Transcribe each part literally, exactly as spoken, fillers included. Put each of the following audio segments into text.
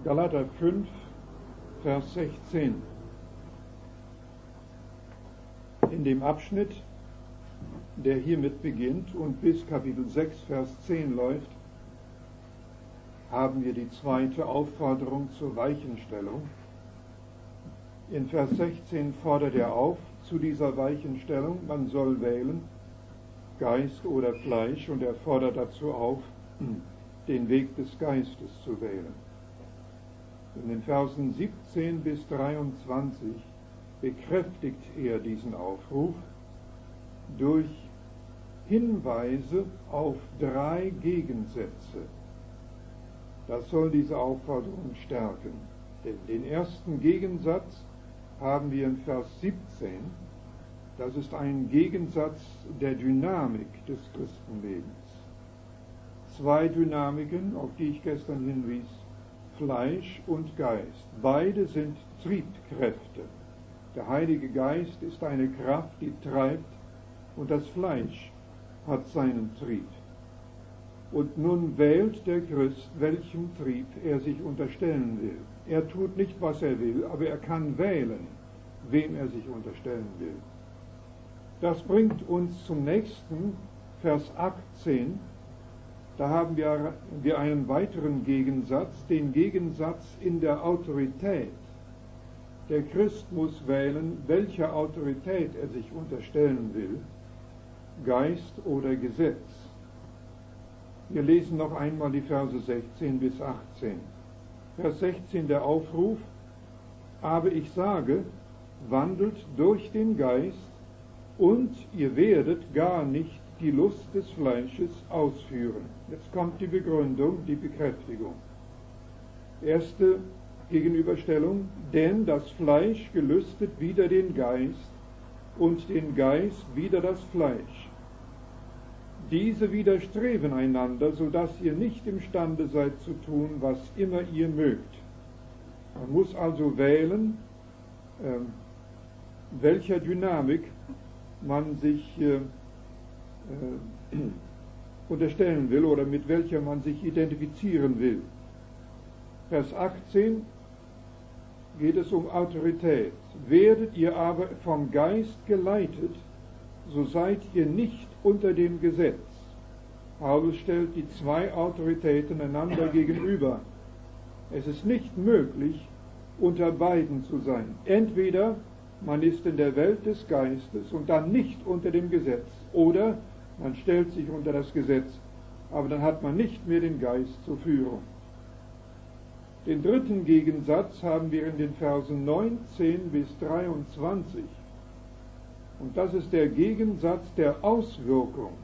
Galater fünf, Vers sechzehn. In dem Abschnitt, der hiermit beginnt und bis Kapitel sechs, Vers zehn läuft, haben wir die zweite Aufforderung zur Weichenstellung. In Vers sechzehn fordert er auf zu dieser Weichenstellung, man soll wählen, Geist oder Fleisch, und er fordert dazu auf, den Weg des Geistes zu wählen. In den Versen siebzehn bis dreiundzwanzig bekräftigt er diesen Aufruf durch Hinweise auf drei Gegensätze. Das soll diese Aufforderung stärken. Denn den ersten Gegensatz haben wir in Vers siebzehn. Das ist ein Gegensatz der Dynamik des Christenlebens. Zwei Dynamiken, auf die ich gestern hinwies, Fleisch und Geist. Beide sind Triebkräfte. Der Heilige Geist ist eine Kraft, die treibt, und das Fleisch hat seinen Trieb. Und nun wählt der Christ, welchem Trieb er sich unterstellen will. Er tut nicht, was er will, aber er kann wählen, wem er sich unterstellen will. Das bringt uns zum nächsten, Vers achtzehn. Da haben wir, wir einen weiteren Gegensatz, den Gegensatz in der Autorität. Der Christ muss wählen, welcher Autorität er sich unterstellen will, Geist oder Gesetz. Wir lesen noch einmal die Verse sechzehn bis achtzehn. Vers sechzehn der Aufruf: Aber ich sage, wandelt durch den Geist, und ihr werdet gar nicht die Lust des Fleisches ausführen. Jetzt kommt die Begründung, die Bekräftigung. Erste Gegenüberstellung: Denn das Fleisch gelüstet wider den Geist, und den Geist wider das Fleisch. Diese widerstreben einander, so dass ihr nicht imstande seid zu tun, was immer ihr mögt. Man muss also wählen, äh, welcher Dynamik man sich äh, äh, unterstellen will oder mit welcher man sich identifizieren will. Vers achtzehn geht es um Autorität. Werdet ihr aber vom Geist geleitet, so seid ihr nicht unter dem Gesetz. Paulus stellt die zwei Autoritäten einander gegenüber. Es ist nicht möglich, unter beiden zu sein. Entweder man ist in der Welt des Geistes und dann nicht unter dem Gesetz, oder man stellt sich unter das Gesetz, aber dann hat man nicht mehr den Geist zur Führung. Den dritten Gegensatz haben wir in den Versen neunzehn bis dreiundzwanzig. Und das ist der Gegensatz der Auswirkung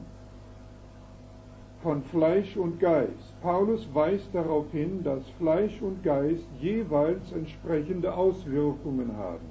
von Fleisch und Geist. Paulus weist darauf hin, dass Fleisch und Geist jeweils entsprechende Auswirkungen haben.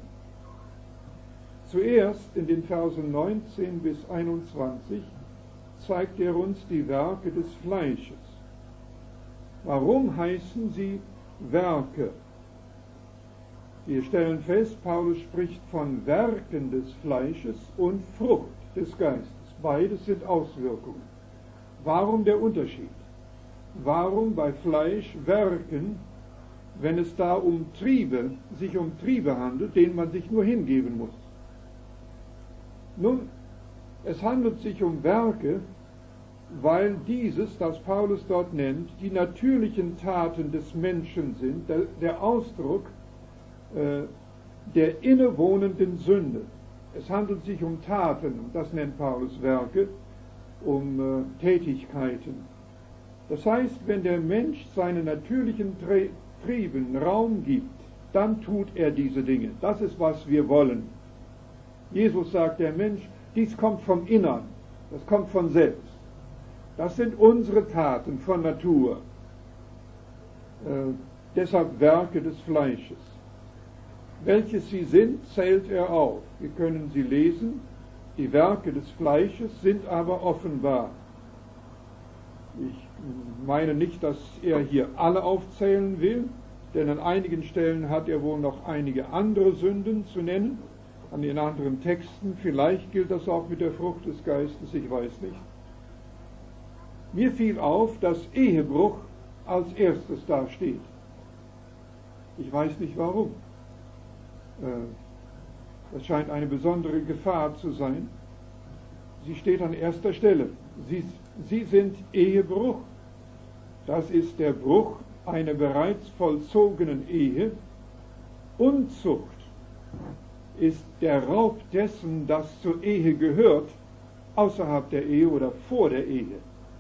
Zuerst in den Versen neunzehn bis einundzwanzig zeigt er uns die Werke des Fleisches. Warum heißen sie Werke? Wir stellen fest, Paulus spricht von Werken des Fleisches und Frucht des Geistes. Beides sind Auswirkungen. Warum der Unterschied? Warum bei Fleisch Werken, wenn es da um Triebe, sich um Triebe handelt, denen man sich nur hingeben muss? Nun, es handelt sich um Werke, weil dieses, das Paulus dort nennt, die natürlichen Taten des Menschen sind, der, der Ausdruck äh, der innewohnenden Sünde. Es handelt sich um Taten, das nennt Paulus Werke, um äh, Tätigkeiten. Das heißt, wenn der Mensch seinen natürlichen Trieben Raum gibt, dann tut er diese Dinge. Das ist, was wir wollen. Jesus sagt, der Mensch, dies kommt vom Innern, das kommt von selbst. Das sind unsere Taten von Natur. Äh, deshalb Werke des Fleisches. Welches sie sind, zählt er auf. Wir können sie lesen. Die Werke des Fleisches sind aber offenbar. Ich meine nicht, dass er hier alle aufzählen will, denn an einigen Stellen hat er wohl noch einige andere Sünden zu nennen, an den anderen Texten. Vielleicht gilt das auch mit der Frucht des Geistes, ich weiß nicht. Mir fiel auf, dass Ehebruch als erstes dasteht. Ich weiß nicht warum. Das scheint eine besondere Gefahr zu sein. Sie steht an erster Stelle. Sie, sie sind Ehebruch. Das ist der Bruch einer bereits vollzogenen Ehe. Unzucht ist der Raub dessen, das zur Ehe gehört, außerhalb der Ehe oder vor der Ehe.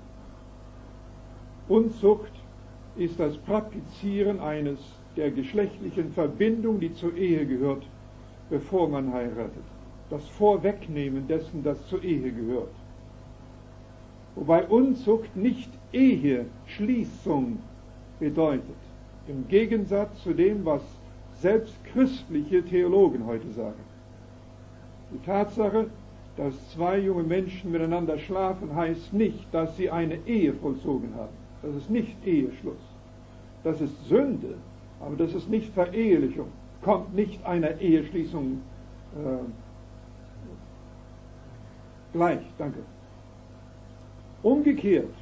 Unzucht ist das Praktizieren eines der geschlechtlichen Verbindung, die zur Ehe gehört, bevor man heiratet. Das Vorwegnehmen dessen, das zur Ehe gehört. Wobei Unzucht nicht Eheschließung bedeutet. Im Gegensatz zu dem, was selbst christliche Theologen heute sagen. Die Tatsache, dass zwei junge Menschen miteinander schlafen, heißt nicht, dass sie eine Ehe vollzogen haben. Das ist nicht Eheschluss. Das ist Sünde, aber das ist nicht Verehelichung. Kommt nicht einer Eheschließung äh, gleich. Danke. Umgekehrt,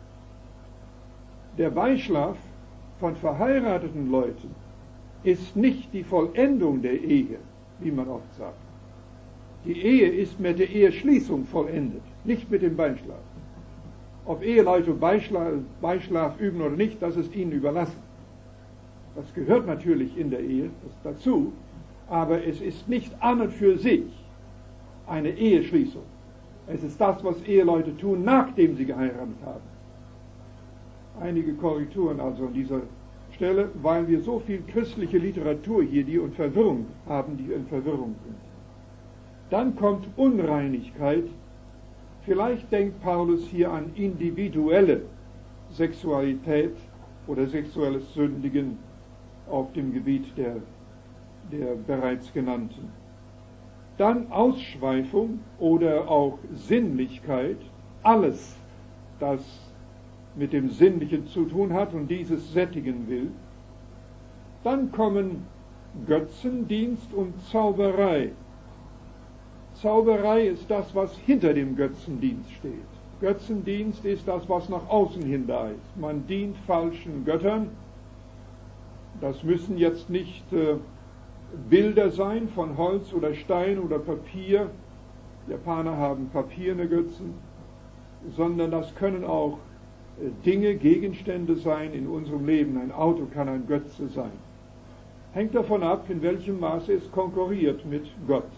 der Beischlaf von verheirateten Leuten ist nicht die Vollendung der Ehe, wie man oft sagt. Die Ehe ist mit der Eheschließung vollendet, nicht mit dem Beischlaf. Ob Eheleute Beischlaf, Beischlaf üben oder nicht, das ist ihnen überlassen. Das gehört natürlich in der Ehe dazu, aber es ist nicht an und für sich eine Eheschließung. Es ist das, was Eheleute tun, nachdem sie geheiratet haben. Einige Korrekturen also an dieser Stelle, weil wir so viel christliche Literatur hier, die in Verwirrung haben, die in Verwirrung sind. Dann kommt Unreinigkeit. Vielleicht denkt Paulus hier an individuelle Sexualität oder sexuelles Sündigen auf dem Gebiet der, der bereits genannten. Dann Ausschweifung oder auch Sinnlichkeit, alles, das mit dem Sinnlichen zu tun hat und dieses sättigen will. Dann kommen Götzendienst und Zauberei. Zauberei ist das, was hinter dem Götzendienst steht. Götzendienst ist das, was nach außen hin da ist. Man dient falschen Göttern. Das müssen jetzt nicht äh, Bilder sein von Holz oder Stein oder Papier. Die Japaner haben papierne Götzen. Sondern das können auch äh, Dinge, Gegenstände sein in unserem Leben. Ein Auto kann ein Götze sein. Hängt davon ab, in welchem Maße es konkurriert mit Gott.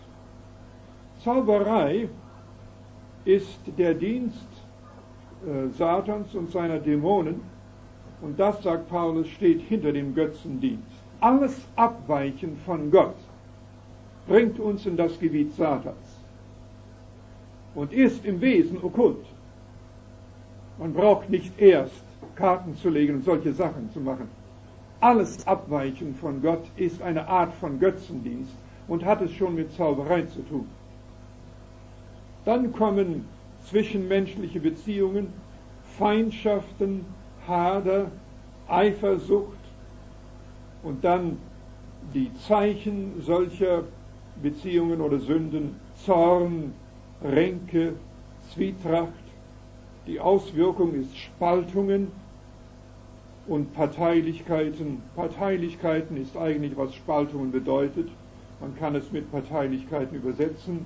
Zauberei ist der Dienst äh, Satans und seiner Dämonen, und das, sagt Paulus, steht hinter dem Götzendienst. Alles Abweichen von Gott bringt uns in das Gebiet Satans und ist im Wesen okkult. Man braucht nicht erst Karten zu legen und solche Sachen zu machen. Alles Abweichen von Gott ist eine Art von Götzendienst und hat es schon mit Zauberei zu tun. Dann kommen zwischenmenschliche Beziehungen, Feindschaften, Hader, Eifersucht und dann die Zeichen solcher Beziehungen oder Sünden, Zorn, Ränke, Zwietracht. Die Auswirkung ist Spaltungen und Parteilichkeiten. Parteilichkeiten ist eigentlich, was Spaltungen bedeutet. Man kann es mit Parteilichkeiten übersetzen.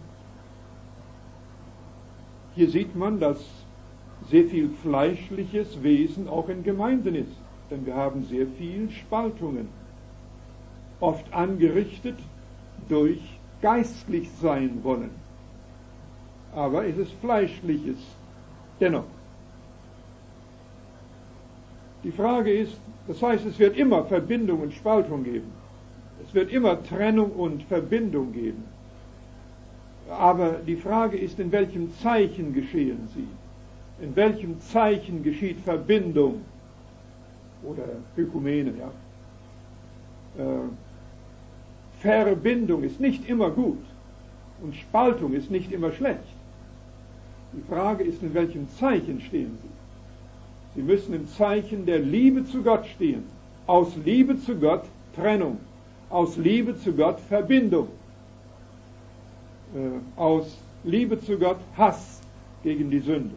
Hier sieht man, dass sehr viel fleischliches Wesen auch in Gemeinden ist. Denn wir haben sehr viel Spaltungen. Oft angerichtet durch geistlich sein wollen. Aber es ist fleischliches dennoch. Die Frage ist, das heißt, es wird immer Verbindung und Spaltung geben. Es wird immer Trennung und Verbindung geben. Aber die Frage ist, in welchem Zeichen geschehen sie? In welchem Zeichen geschieht Verbindung? Oder Ökumene, ja. Äh, Verbindung ist nicht immer gut und Spaltung ist nicht immer schlecht. Die Frage ist, in welchem Zeichen stehen sie? Sie müssen im Zeichen der Liebe zu Gott stehen. Aus Liebe zu Gott Trennung. Aus Liebe zu Gott Verbindung. Äh, aus Liebe zu Gott Hass gegen die Sünde.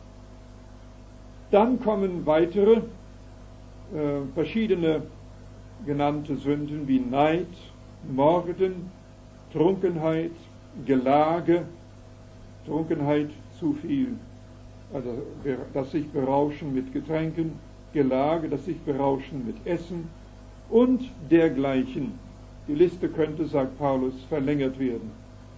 Dann kommen weitere äh, verschiedene genannte Sünden wie Neid, Morden, Trunkenheit, Gelage, Trunkenheit zu viel, also das sich berauschen mit Getränken, Gelage, das sich berauschen mit Essen und dergleichen. Die Liste könnte, sagt Paulus, verlängert werden.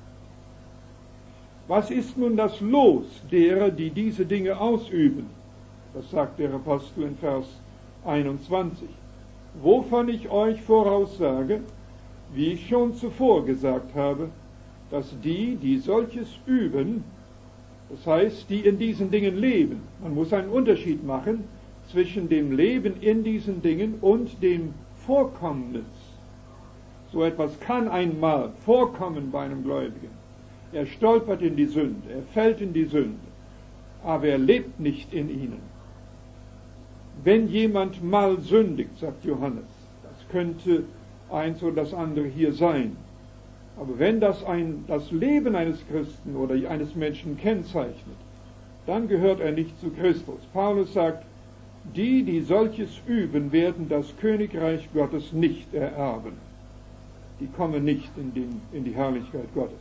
Was ist nun das Los derer, die diese Dinge ausüben? Das sagt der Apostel in Vers einundzwanzig. Wovon ich euch voraussage, wie ich schon zuvor gesagt habe, dass die, die solches üben, das heißt, die in diesen Dingen leben, man muss einen Unterschied machen zwischen dem Leben in diesen Dingen und dem Vorkommnis. So etwas kann einmal vorkommen bei einem Gläubigen. Er stolpert in die Sünde, er fällt in die Sünde, aber er lebt nicht in ihnen. Wenn jemand mal sündigt, sagt Johannes, das könnte eins oder das andere hier sein, aber wenn das ein, das Leben eines Christen oder eines Menschen kennzeichnet, dann gehört er nicht zu Christus. Paulus sagt, die, die solches üben, werden das Königreich Gottes nicht ererben. Die kommen nicht in, den, in die Herrlichkeit Gottes.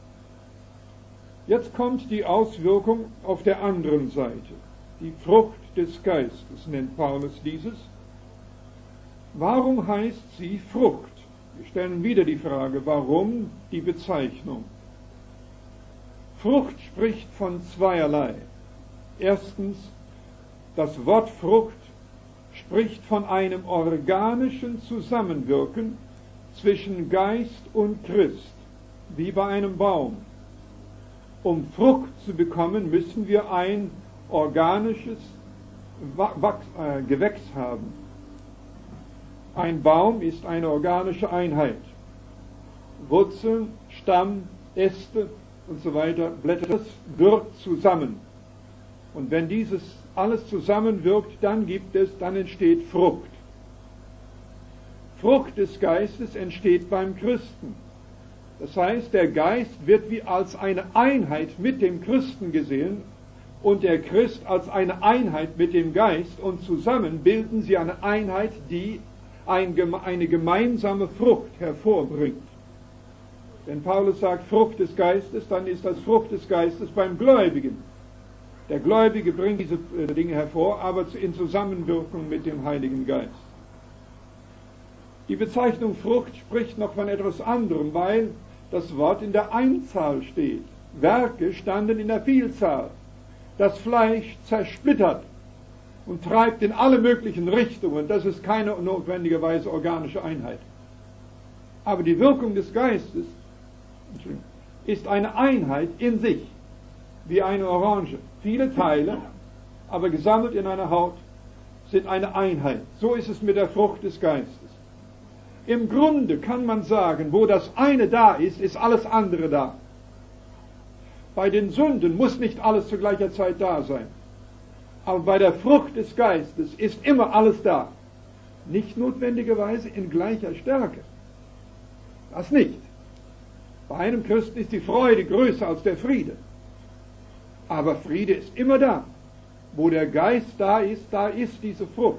Jetzt kommt die Auswirkung auf der anderen Seite. Die Frucht des Geistes nennt Paulus dieses. Warum heißt sie Frucht? Wir stellen wieder die Frage, warum die Bezeichnung? Frucht spricht von zweierlei. Erstens, das Wort Frucht spricht von einem organischen Zusammenwirken zwischen Geist und Christ, wie bei einem Baum. Um Frucht zu bekommen, müssen wir ein organisches Wachs, äh, Gewächs haben. Ein Baum ist eine organische Einheit. Wurzeln, Stamm, Äste und so weiter, Blätter, das wirkt zusammen. Und wenn dieses alles zusammenwirkt, dann gibt es, dann entsteht Frucht. Frucht des Geistes entsteht beim Christen. Das heißt, der Geist wird wie als eine Einheit mit dem Christen gesehen und der Christ als eine Einheit mit dem Geist, und zusammen bilden sie eine Einheit, die ein, eine gemeinsame Frucht hervorbringt. Wenn Paulus sagt Frucht des Geistes, dann ist das Frucht des Geistes beim Gläubigen. Der Gläubige bringt diese Dinge hervor, aber in Zusammenwirkung mit dem Heiligen Geist. Die Bezeichnung Frucht spricht noch von etwas anderem, weil das Wort in der Einzahl steht. Werke standen in der Vielzahl. Das Fleisch zersplittert und treibt in alle möglichen Richtungen. Das ist keine notwendigerweise organische Einheit. Aber die Wirkung des Geistes ist eine Einheit in sich, wie eine Orange. Viele Teile, aber gesammelt in einer Haut, sind eine Einheit. So ist es mit der Frucht des Geistes. Im Grunde kann man sagen, wo das eine da ist, ist alles andere da. Bei den Sünden muss nicht alles zu gleicher Zeit da sein. Aber bei der Frucht des Geistes ist immer alles da. Nicht notwendigerweise in gleicher Stärke. Das nicht. Bei einem Christen ist die Freude größer als der Friede. Aber Friede ist immer da. Wo der Geist da ist, da ist diese Frucht.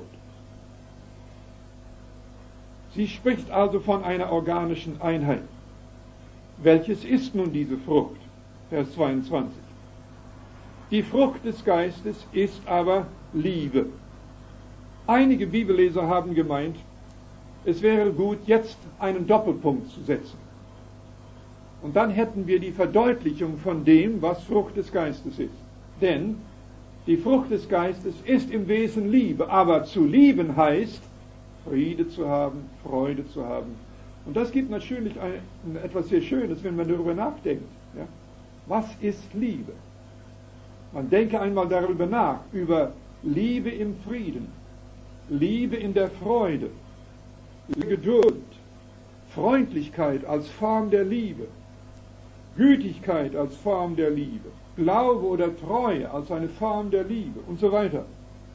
Sie spricht also von einer organischen Einheit. Welches ist nun diese Frucht? Vers zweiundzwanzig. Die Frucht des Geistes ist aber Liebe. Einige Bibelleser haben gemeint, es wäre gut, jetzt einen Doppelpunkt zu setzen. Und dann hätten wir die Verdeutlichung von dem, was Frucht des Geistes ist. Denn die Frucht des Geistes ist im Wesen Liebe, aber zu lieben heißt, Friede zu haben, Freude zu haben. Und das gibt natürlich ein, etwas sehr Schönes, wenn man darüber nachdenkt. Ja? Was ist Liebe? Man denke einmal darüber nach, über Liebe im Frieden, Liebe in der Freude, Geduld, Freundlichkeit als Form der Liebe, Gütigkeit als Form der Liebe, Glaube oder Treue als eine Form der Liebe und so weiter.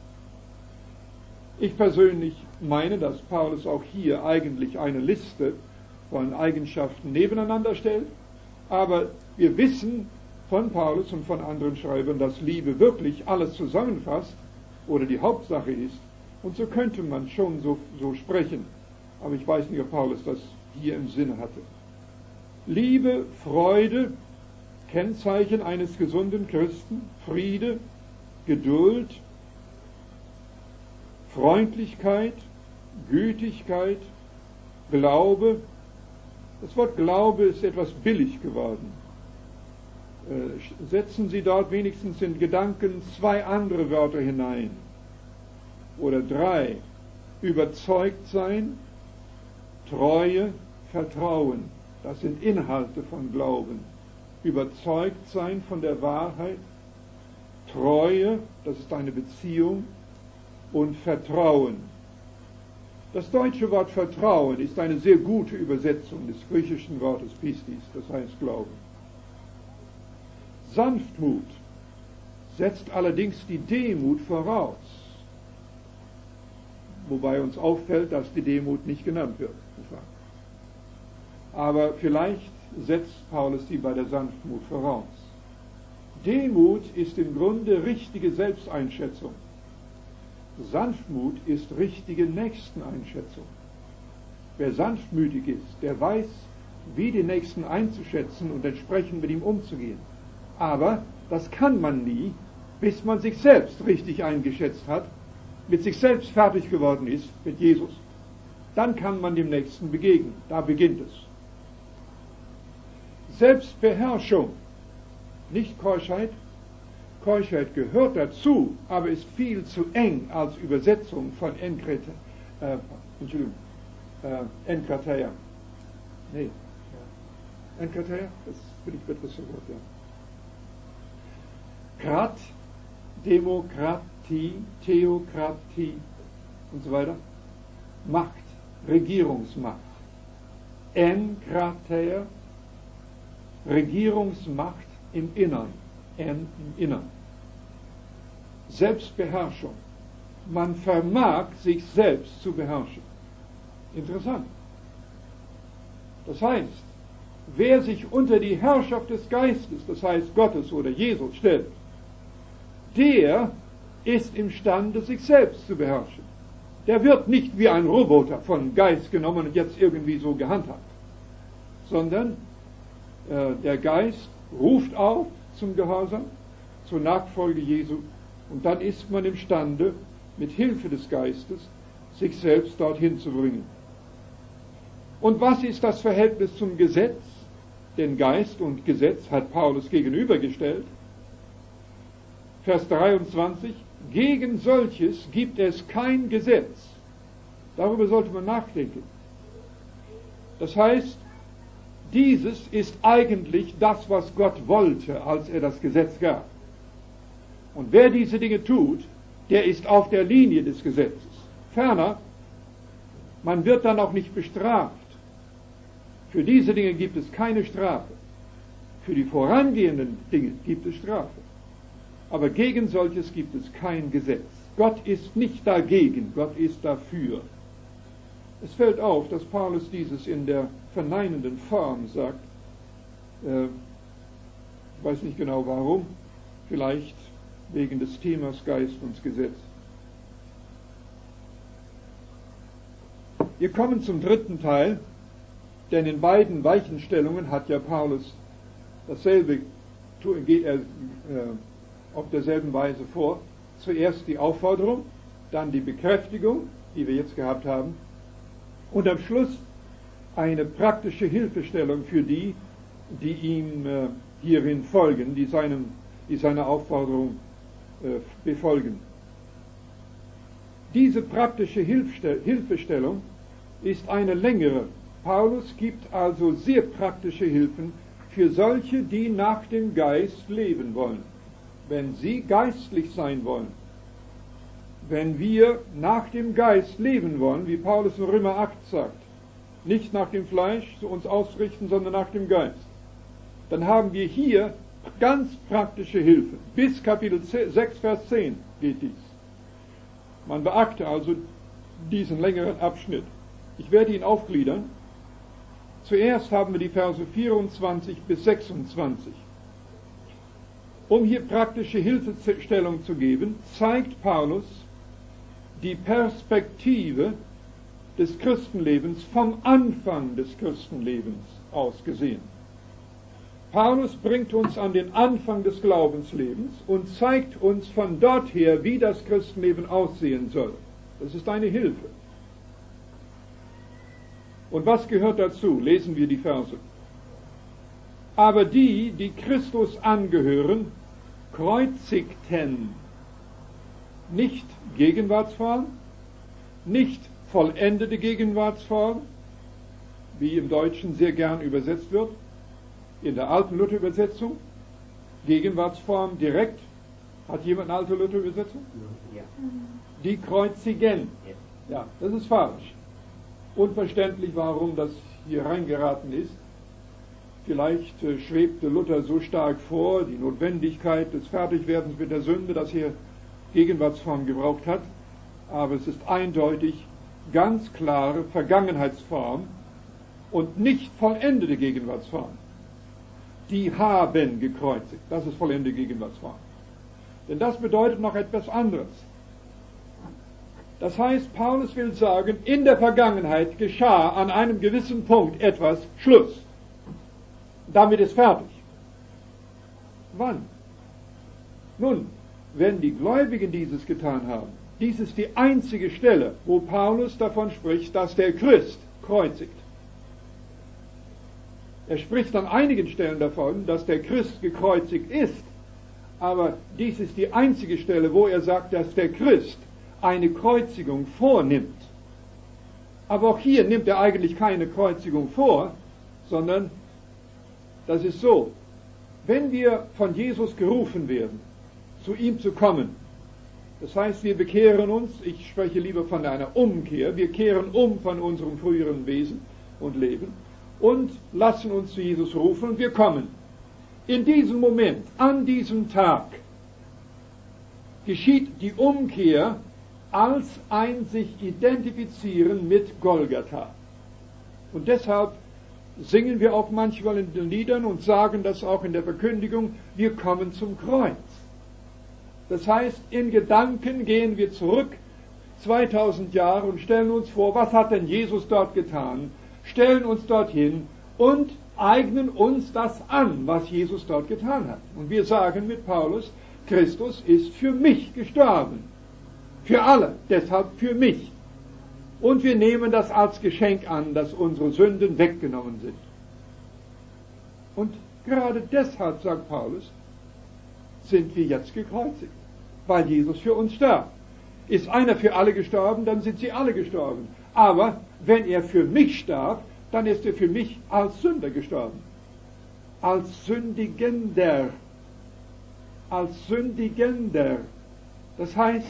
Ich persönlich meine, dass Paulus auch hier eigentlich eine Liste von Eigenschaften nebeneinander stellt, aber wir wissen von Paulus und von anderen Schreibern, dass Liebe wirklich alles zusammenfasst oder die Hauptsache ist, und so könnte man schon so, so sprechen. aber ich weiß nicht, ob Paulus das hier im Sinne hatte. Liebe, Freude, Kennzeichen eines gesunden Christen, Friede, Geduld, Freundlichkeit, Gütigkeit, Glaube. Das Wort Glaube ist etwas billig geworden. Äh, setzen Sie dort wenigstens in Gedanken zwei andere Wörter hinein. Oder drei. Überzeugt sein, Treue, Vertrauen. Das sind Inhalte von Glauben. Überzeugt sein von der Wahrheit, Treue, das ist eine Beziehung, und Vertrauen. Das deutsche Wort Vertrauen ist eine sehr gute Übersetzung des griechischen Wortes Pistis, das heißt Glauben. Sanftmut setzt allerdings die Demut voraus, wobei uns auffällt, dass die Demut nicht genannt wird. Aber vielleicht setzt Paulus sie bei der Sanftmut voraus. Demut ist im Grunde richtige Selbsteinschätzung. Sanftmut ist richtige Nächsteneinschätzung. Wer sanftmütig ist, der weiß, wie den Nächsten einzuschätzen und entsprechend mit ihm umzugehen. Aber das kann man nie, bis man sich selbst richtig eingeschätzt hat, mit sich selbst fertig geworden ist, mit Jesus. Dann kann man dem Nächsten begegnen. Da beginnt es. Selbstbeherrschung, nicht Keuschheit. Keuschheit gehört dazu, aber ist viel zu eng als Übersetzung von Enkrate, äh, Entschuldigung, äh, Enkrateia. Nee, ja. Enkrateia, das finde ich besser Wort, ja. Krat, Demokratie, Theokratie und so weiter. Macht, Regierungsmacht. Enkrateia, Regierungsmacht im Innern. En im Innern. Selbstbeherrschung. Man vermag, sich selbst zu beherrschen. Interessant. Das heißt, wer sich unter die Herrschaft des Geistes, das heißt Gottes oder Jesus, stellt, der ist imstande, sich selbst zu beherrschen. Der wird nicht wie ein Roboter von Geist genommen und jetzt irgendwie so gehandhabt, sondern äh, der Geist ruft auf zum Gehorsam, zur Nachfolge Jesu, und dann ist man imstande, mit Hilfe des Geistes, sich selbst dorthin zu bringen. Und was ist das Verhältnis zum Gesetz? Den Geist und Gesetz hat Paulus gegenübergestellt. Vers dreiundzwanzig, gegen solches gibt es kein Gesetz. Darüber sollte man nachdenken. Das heißt, dieses ist eigentlich das, was Gott wollte, als er das Gesetz gab. Und wer diese Dinge tut, der ist auf der Linie des Gesetzes. Ferner, man wird dann auch nicht bestraft. Für diese Dinge gibt es keine Strafe. Für die vorangehenden Dinge gibt es Strafe. Aber gegen solches gibt es kein Gesetz. Gott ist nicht dagegen, Gott ist dafür. Es fällt auf, dass Paulus dieses in der verneinenden Form sagt. Äh, ich weiß nicht genau warum. Vielleicht wegen des Themas Geist und Gesetz. Wir kommen zum dritten Teil, denn in beiden Weichenstellungen hat ja Paulus dasselbe, geht er äh, auf derselben Weise vor. Zuerst die Aufforderung, dann die Bekräftigung, die wir jetzt gehabt haben, und am Schluss eine praktische Hilfestellung für die, die ihm äh, hierin folgen, die, seinem, die seiner Aufforderung äh, befolgen. Diese praktische Hilfstell- Hilfestellung ist eine längere. Paulus gibt also sehr praktische Hilfen für solche, die nach dem Geist leben wollen. Wenn sie geistlich sein wollen, wenn wir nach dem Geist leben wollen, wie Paulus in Römer acht sagt, nicht nach dem Fleisch zu uns ausrichten, sondern nach dem Geist, dann haben wir hier ganz praktische Hilfe. Bis Kapitel sechs, Vers zehn geht dies. Man beachte also diesen längeren Abschnitt. Ich werde ihn aufgliedern. Zuerst haben wir die Verse vierundzwanzig bis sechsundzwanzig. Um hier praktische Hilfestellung zu geben, zeigt Paulus die Perspektive des Christenlebens vom Anfang des Christenlebens aus gesehen. Paulus bringt uns an den Anfang des Glaubenslebens und zeigt uns von dort her, wie das Christenleben aussehen soll. Das ist eine Hilfe. Und was gehört dazu? Lesen wir die Verse. Aber die, die Christus angehören, kreuzigten nicht Gegenwartsform, nicht vollendete Gegenwartsform, wie im Deutschen sehr gern übersetzt wird, in der alten Luther-Übersetzung, Gegenwartsform direkt. Hat jemand eine alte Luther-Übersetzung? Ja. Die kreuzigen. Ja, das ist falsch. Unverständlich, warum das hier reingeraten ist. Vielleicht äh, schwebte Luther so stark vor, die Notwendigkeit des Fertigwerdens mit der Sünde, dass er Gegenwartsform gebraucht hat. Aber es ist eindeutig ganz klare Vergangenheitsform und nicht vollendete Gegenwartsform. Die haben gekreuzigt. Das ist vollendete Gegenwartsform. Denn das bedeutet noch etwas anderes. Das heißt, Paulus will sagen, in der Vergangenheit geschah an einem gewissen Punkt etwas, Schluss. Damit ist fertig. Wann? Nun, wenn die Gläubigen dieses getan haben, dies ist die einzige Stelle, wo Paulus davon spricht, dass der Christ kreuzigt. Er spricht an einigen Stellen davon, dass der Christ gekreuzigt ist, aber dies ist die einzige Stelle, wo er sagt, dass der Christ eine Kreuzigung vornimmt. Aber auch hier nimmt er eigentlich keine Kreuzigung vor, sondern das ist so, wenn wir von Jesus gerufen werden, zu ihm zu kommen, das heißt, wir bekehren uns, ich spreche lieber von einer Umkehr, wir kehren um von unserem früheren Wesen und Leben und lassen uns zu Jesus rufen und wir kommen. In diesem Moment, an diesem Tag, geschieht die Umkehr als ein sich identifizieren mit Golgatha. Und deshalb singen wir auch manchmal in den Liedern und sagen das auch in der Verkündigung, wir kommen zum Kreuz. Das heißt, in Gedanken gehen wir zurück zweitausend Jahre und stellen uns vor, was hat denn Jesus dort getan, stellen uns dorthin und eignen uns das an, was Jesus dort getan hat. Und wir sagen mit Paulus, Christus ist für mich gestorben. Für alle, deshalb für mich. Und wir nehmen das als Geschenk an, dass unsere Sünden weggenommen sind. Und gerade deshalb, sagt Paulus, sind wir jetzt gekreuzigt, weil Jesus für uns starb. Ist einer für alle gestorben, dann sind sie alle gestorben. Aber wenn er für mich starb, dann ist er für mich als Sünder gestorben. Als Sündigender. Als Sündigender. Das heißt,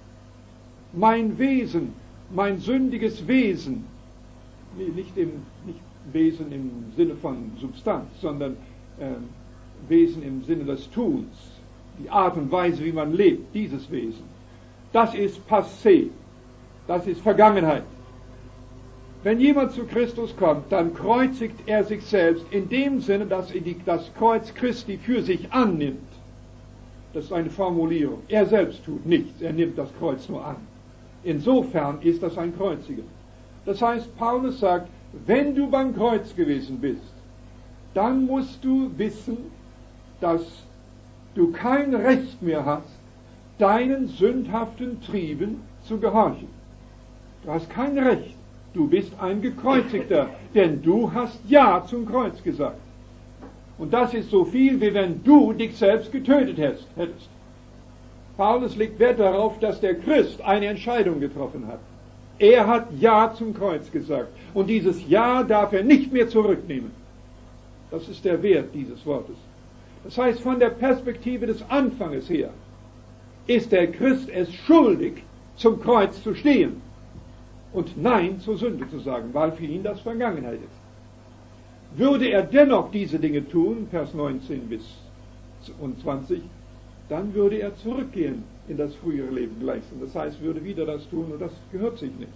mein Wesen, mein sündiges Wesen, nicht im nicht Wesen im Sinne von Substanz, sondern äh, Wesen im Sinne des Tuns, die Art und Weise, wie man lebt, dieses Wesen, das ist passé, das ist Vergangenheit. Wenn jemand zu Christus kommt, dann kreuzigt er sich selbst in dem Sinne, dass er die, das Kreuz Christi für sich annimmt. Das ist eine Formulierung. Er selbst tut nichts, er nimmt das Kreuz nur an. Insofern ist das ein Kreuzigen. Das heißt, Paulus sagt, wenn du beim Kreuz gewesen bist, dann musst du wissen, dass du kein Recht mehr hast, deinen sündhaften Trieben zu gehorchen. Du hast kein Recht. Du bist ein Gekreuzigter, denn du hast Ja zum Kreuz gesagt. Und das ist so viel, wie wenn du dich selbst getötet hättest. Paulus legt Wert darauf, dass der Christ eine Entscheidung getroffen hat. Er hat Ja zum Kreuz gesagt. Und dieses Ja darf er nicht mehr zurücknehmen. Das ist der Wert dieses Wortes. Das heißt, von der Perspektive des Anfanges her ist der Christ es schuldig, zum Kreuz zu stehen und Nein zur Sünde zu sagen, weil für ihn das Vergangenheit ist. Würde er dennoch diese Dinge tun, Vers neunzehn bis zwanzig, dann würde er zurückgehen in das frühere Leben gleichsam. Das heißt, würde wieder das tun und das gehört sich nicht.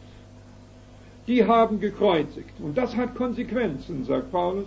Die haben gekreuzigt und das hat Konsequenzen, sagt Paulus.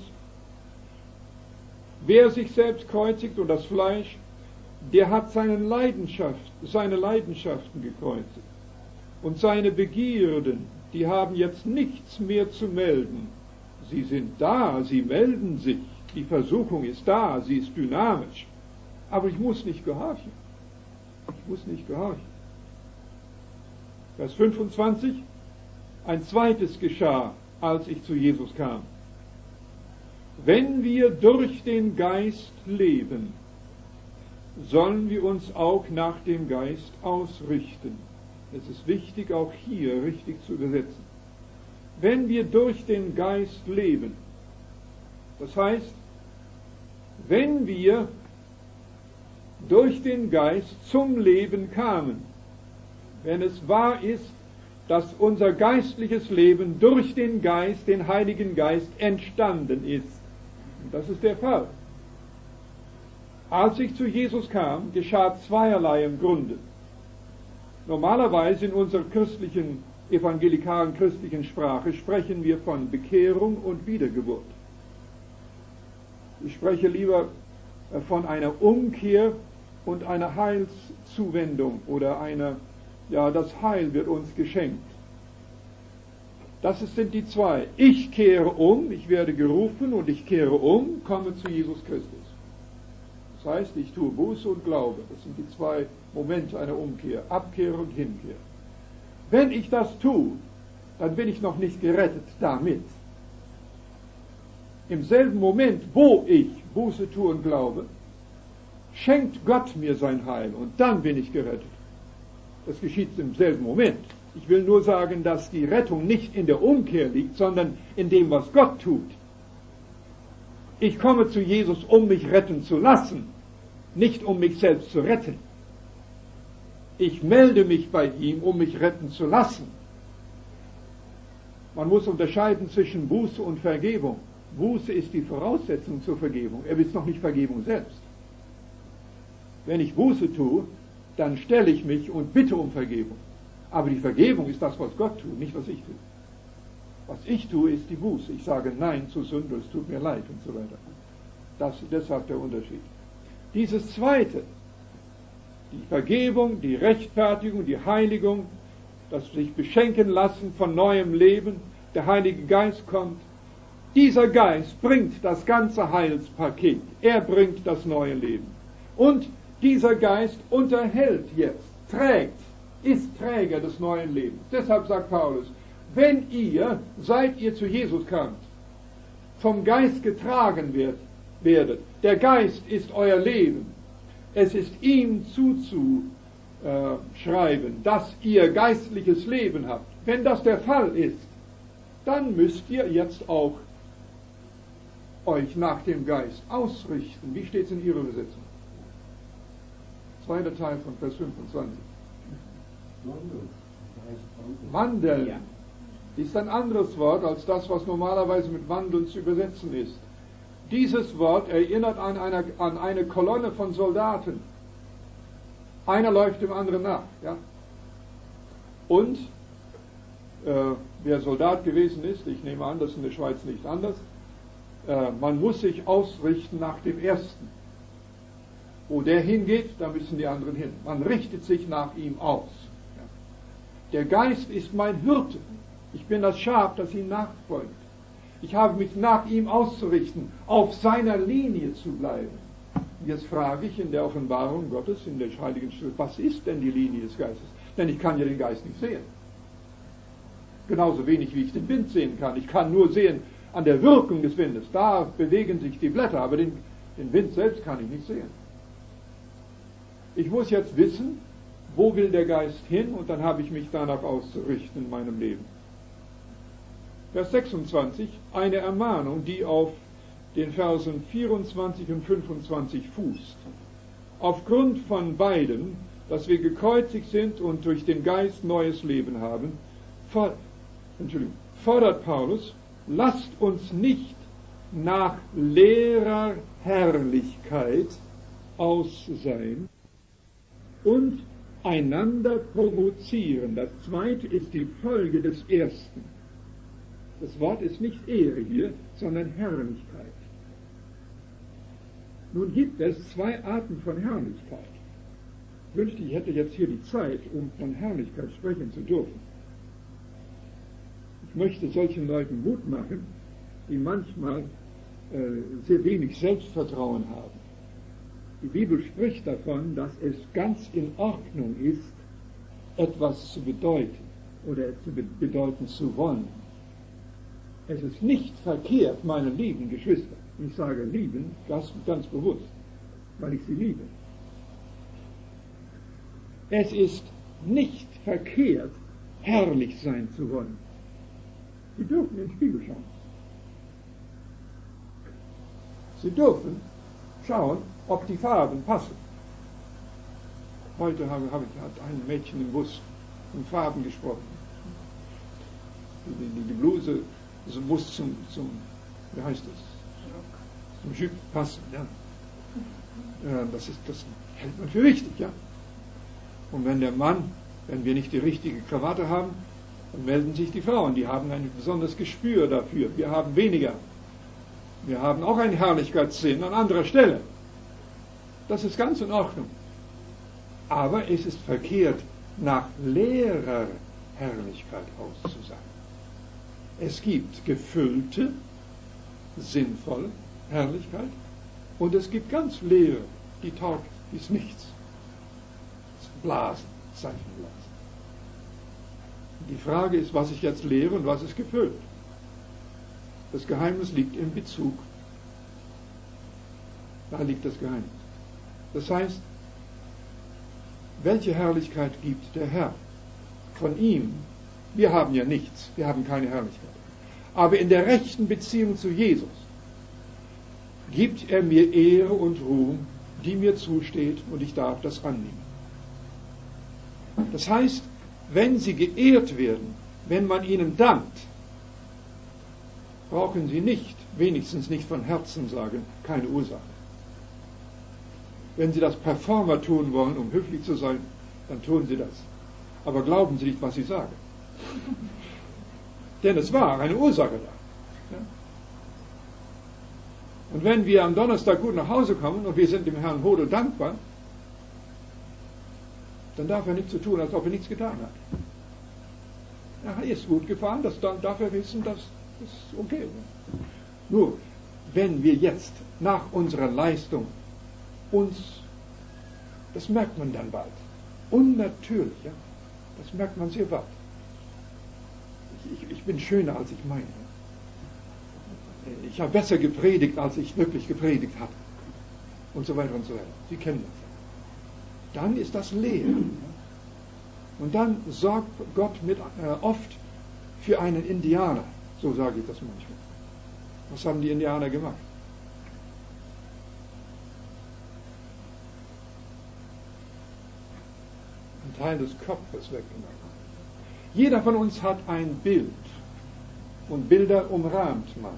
Wer sich selbst kreuzigt und das Fleisch, der hat seinen Leidenschaft, seine Leidenschaften gekreuzigt und seine Begierden, die haben jetzt nichts mehr zu melden. Sie sind da, sie melden sich, die Versuchung ist da, sie ist dynamisch. Aber ich muss nicht gehorchen. Ich muss nicht gehorchen. Vers fünfundzwanzig, ein zweites geschah, als ich zu Jesus kam. Wenn wir durch den Geist leben, sollen wir uns auch nach dem Geist ausrichten. Es ist wichtig, auch hier richtig zu übersetzen. Wenn wir durch den Geist leben, das heißt, wenn wir durch den Geist zum Leben kamen, wenn es wahr ist, dass unser geistliches Leben durch den Geist, den Heiligen Geist, entstanden ist. Und das ist der Fall. Als ich zu Jesus kam, geschah zweierlei im Grunde. Normalerweise in unserer christlichen, evangelikalen christlichen Sprache sprechen wir von Bekehrung und Wiedergeburt. Ich spreche lieber von einer Umkehr und einer Heilszuwendung oder einer, ja, das Heil wird uns geschenkt. Das sind die zwei. Ich kehre um, ich werde gerufen und ich kehre um, komme zu Jesus Christus. Das heißt, ich tue Buße und Glaube. Das sind die zwei Momente einer Umkehr, Abkehr und Hinkehr. Wenn ich das tue, dann bin ich noch nicht gerettet damit. Im selben Moment, wo ich Buße tue und glaube, schenkt Gott mir sein Heil und dann bin ich gerettet. Das geschieht im selben Moment. Ich will nur sagen, dass die Rettung nicht in der Umkehr liegt, sondern in dem, was Gott tut. Ich komme zu Jesus, um mich retten zu lassen, nicht um mich selbst zu retten. Ich melde mich bei ihm, um mich retten zu lassen. Man muss unterscheiden zwischen Buße und Vergebung. Buße ist die Voraussetzung zur Vergebung. Er ist noch nicht Vergebung selbst. Wenn ich Buße tue, dann stelle ich mich und bitte um Vergebung. Aber die Vergebung ist das, was Gott tut, nicht was ich tue. Was ich tue, ist die Buße. Ich sage Nein zur Sünde, es tut mir leid und so weiter. Das ist deshalb der Unterschied. Dieses Zweite, die Vergebung, die Rechtfertigung, die Heiligung, das sich beschenken lassen von neuem Leben, der Heilige Geist kommt. Dieser Geist bringt das ganze Heilspaket. Er bringt das neue Leben. Und dieser Geist unterhält jetzt, trägt, ist Träger des neuen Lebens. Deshalb sagt Paulus, wenn ihr, seit ihr zu Jesus kamt, vom Geist getragen wird, werdet, der Geist ist euer Leben, es ist ihm zuzuschreiben, dass ihr geistliches Leben habt. Wenn das der Fall ist, dann müsst ihr jetzt auch euch nach dem Geist ausrichten. Wie steht es in Ihrer Übersetzung? Zweiter Teil von Vers fünfundzwanzig. Wandeln ja. Ist ein anderes Wort als das, was normalerweise mit wandeln zu übersetzen ist. Dieses Wort erinnert an eine, an eine Kolonne von Soldaten. Einer läuft dem anderen nach. Ja? Und äh, wer Soldat gewesen ist, ich nehme an, das ist in der Schweiz nicht anders, äh, man muss sich ausrichten nach dem Ersten. Wo der hingeht, da müssen die anderen hin. Man richtet sich nach ihm aus. Ja? Der Geist ist mein Hirte. Ich bin das Schaf, das ihm nachfolgt. Ich habe mich nach ihm auszurichten, auf seiner Linie zu bleiben. Jetzt frage ich in der Offenbarung Gottes, in der Heiligen Schrift, was ist denn die Linie des Geistes? Denn ich kann ja den Geist nicht sehen. Genauso wenig, wie ich den Wind sehen kann. Ich kann nur sehen an der Wirkung des Windes. Da bewegen sich die Blätter, aber den, den Wind selbst kann ich nicht sehen. Ich muss jetzt wissen, wo will der Geist hin, und dann habe ich mich danach auszurichten in meinem Leben. Vers sechsundzwanzig, eine Ermahnung, die auf den Versen vierundzwanzig und fünfundzwanzig fußt. Aufgrund von beiden, dass wir gekreuzigt sind und durch den Geist neues Leben haben, for, Entschuldigung, fordert Paulus, lasst uns nicht nach leerer Herrlichkeit aus sein und einander provozieren. Das zweite ist die Folge des ersten. Das Wort ist nicht Ehre hier, sondern Herrlichkeit. Nun gibt es zwei Arten von Herrlichkeit. Ich wünschte, ich hätte jetzt hier die Zeit, um von Herrlichkeit sprechen zu dürfen. möchte solchen Leuten Mut machen, die manchmal äh, sehr wenig Selbstvertrauen haben. Die Bibel spricht davon, dass es ganz in Ordnung ist, etwas zu bedeuten oder zu be- bedeuten zu wollen. Es ist nicht verkehrt, meine lieben Geschwister, ich sage lieben, ganz, ganz bewusst, weil ich sie liebe. Es ist nicht verkehrt, herrlich sein zu wollen. Sie dürfen in den Spiegel schauen. Sie dürfen schauen, ob die Farben passen. Heute habe, habe ich hat ein Mädchen im Bus von Farben gesprochen. Die, die, die Bluse also muss zum, zum, wie heißt das? Zum Jupe passen, ja. ja das, ist, das hält man für richtig, ja. Und wenn der Mann, wenn wir nicht die richtige Krawatte haben, dann melden sich die Frauen, die haben ein besonderes Gespür dafür. Wir haben weniger. Wir haben auch einen Herrlichkeitssinn an anderer Stelle. Das ist ganz in Ordnung. Aber es ist verkehrt, nach leerer Herrlichkeit auszusagen. Es gibt gefüllte, sinnvolle Herrlichkeit und es gibt ganz leere, die taugt, die ist nichts. Blasen, Seifenblasen. Die Frage ist, was ist jetzt leer und was ist gefüllt? Das Geheimnis liegt im Bezug. Da liegt das Geheimnis. Das heißt, welche Herrlichkeit gibt der Herr? Von ihm. Wir haben ja nichts, wir haben keine Herrlichkeit. Aber in der rechten Beziehung zu Jesus gibt er mir Ehre und Ruhm, die mir zusteht, und ich darf das annehmen. Das heißt, wenn sie geehrt werden, wenn man ihnen dankt, brauchen sie nicht, wenigstens nicht von Herzen sagen, keine Ursache. Wenn sie das Performer tun wollen, um höflich zu sein, dann tun sie das. Aber glauben Sie nicht, was sie sagen. Denn es war eine Ursache da. Ja? Und wenn wir am Donnerstag gut nach Hause kommen und wir sind dem Herrn Hodel dankbar, dann darf er nicht so tun, als ob er nichts getan hat. Er ist gut gefahren, das darf er wissen, das ist okay. Nur, wenn wir jetzt nach unserer Leistung uns, das merkt man dann bald, unnatürlich, ja, das merkt man sehr bald. Ich, ich, ich bin schöner, als ich meine. Ich habe besser gepredigt, als ich wirklich gepredigt habe. Und so weiter und so weiter. Sie kennen das. Dann ist das leer. Und dann sorgt Gott mit, äh, oft für einen Indianer. So sage ich das manchmal. Was haben die Indianer gemacht? Ein Teil des Kopfes weggemacht. Jeder von uns hat ein Bild. Und Bilder umrahmt man.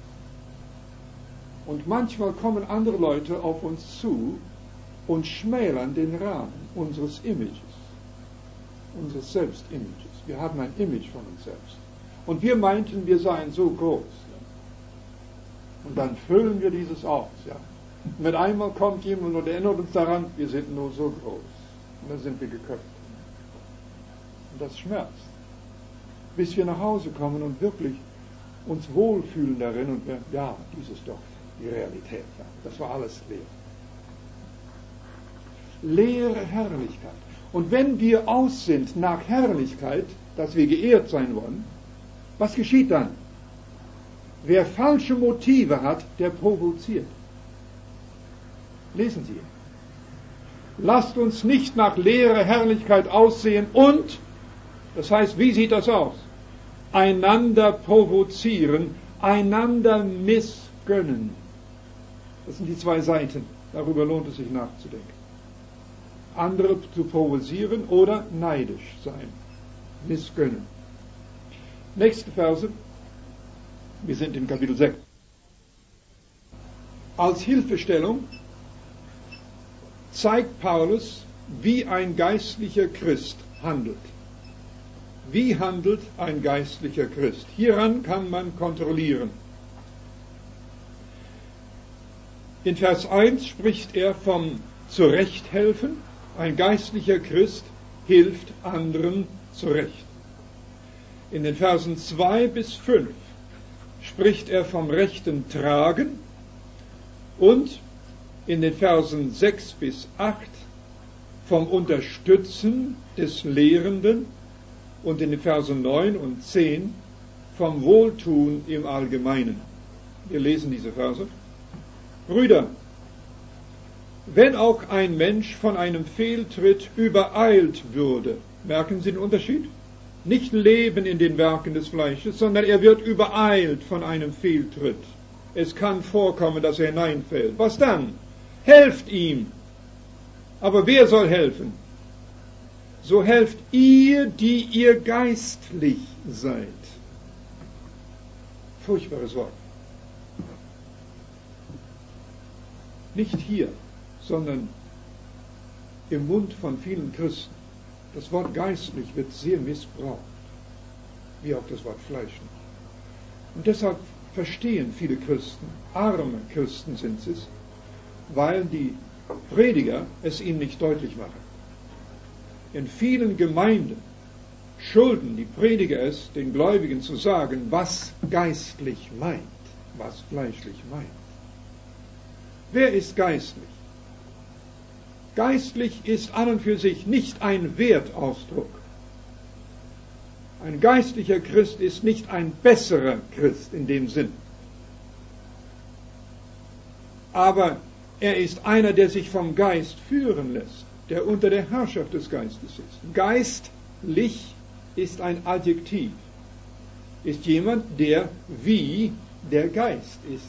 Und manchmal kommen andere Leute auf uns zu und schmälern den Rahmen unseres Images, unseres Selbstimages. Wir haben ein Image von uns selbst. Und wir meinten, wir seien so groß. Und dann füllen wir dieses aus. Ja. Und mit einmal kommt jemand und erinnert uns daran, wir sind nur so groß. Und dann sind wir geköpft. Und das schmerzt. Bis wir nach Hause kommen und wirklich uns wohlfühlen darin und wir, ja, dies ist doch die Realität. Ja. Das war alles leer. Leere Herrlichkeit. Und wenn wir aus sind nach Herrlichkeit, dass wir geehrt sein wollen, was geschieht dann? Wer falsche Motive hat, der provoziert. Lesen Sie. Lasst uns nicht nach leerer Herrlichkeit aussehen und, das heißt, wie sieht das aus? Einander provozieren, einander missgönnen. Das sind die zwei Seiten. Darüber lohnt es sich nachzudenken. Andere zu provozieren oder neidisch sein. Missgönnen. Nächste Verse. Wir sind in Kapitel sechs. Als Hilfestellung zeigt Paulus, wie ein geistlicher Christ handelt. Wie handelt ein geistlicher Christ? Hieran kann man kontrollieren. In Vers eins spricht er vom Zurechthelfen. Ein geistlicher Christ hilft anderen zurecht. In den Versen zwei bis fünf spricht er vom rechten Tragen und in den Versen sechs bis acht vom Unterstützen des Lehrenden und in den Versen neun und zehn vom Wohltun im Allgemeinen. Wir lesen diese Verse. Brüder, wenn auch ein Mensch von einem Fehltritt übereilt würde, merken Sie den Unterschied? Nicht leben in den Werken des Fleisches, sondern er wird übereilt von einem Fehltritt. Es kann vorkommen, dass er hineinfällt. Was dann? Helft ihm. Aber wer soll helfen? So helft ihr, die ihr geistlich seid. Furchtbares Wort. Nicht hier, sondern im Mund von vielen Christen. Das Wort geistlich wird sehr missbraucht, wie auch das Wort Fleisch nicht. Und deshalb verstehen viele Christen, arme Christen sind es, weil die Prediger es ihnen nicht deutlich machen. In vielen Gemeinden schulden die Prediger es, den Gläubigen zu sagen, was geistlich meint, was fleischlich meint. Wer ist geistlich? Geistlich ist an und für sich nicht ein Wertausdruck. Ein geistlicher Christ ist nicht ein besserer Christ in dem Sinn. Aber er ist einer, der sich vom Geist führen lässt, der unter der Herrschaft des Geistes ist. Geistlich ist ein Adjektiv, ist jemand, der wie der Geist ist.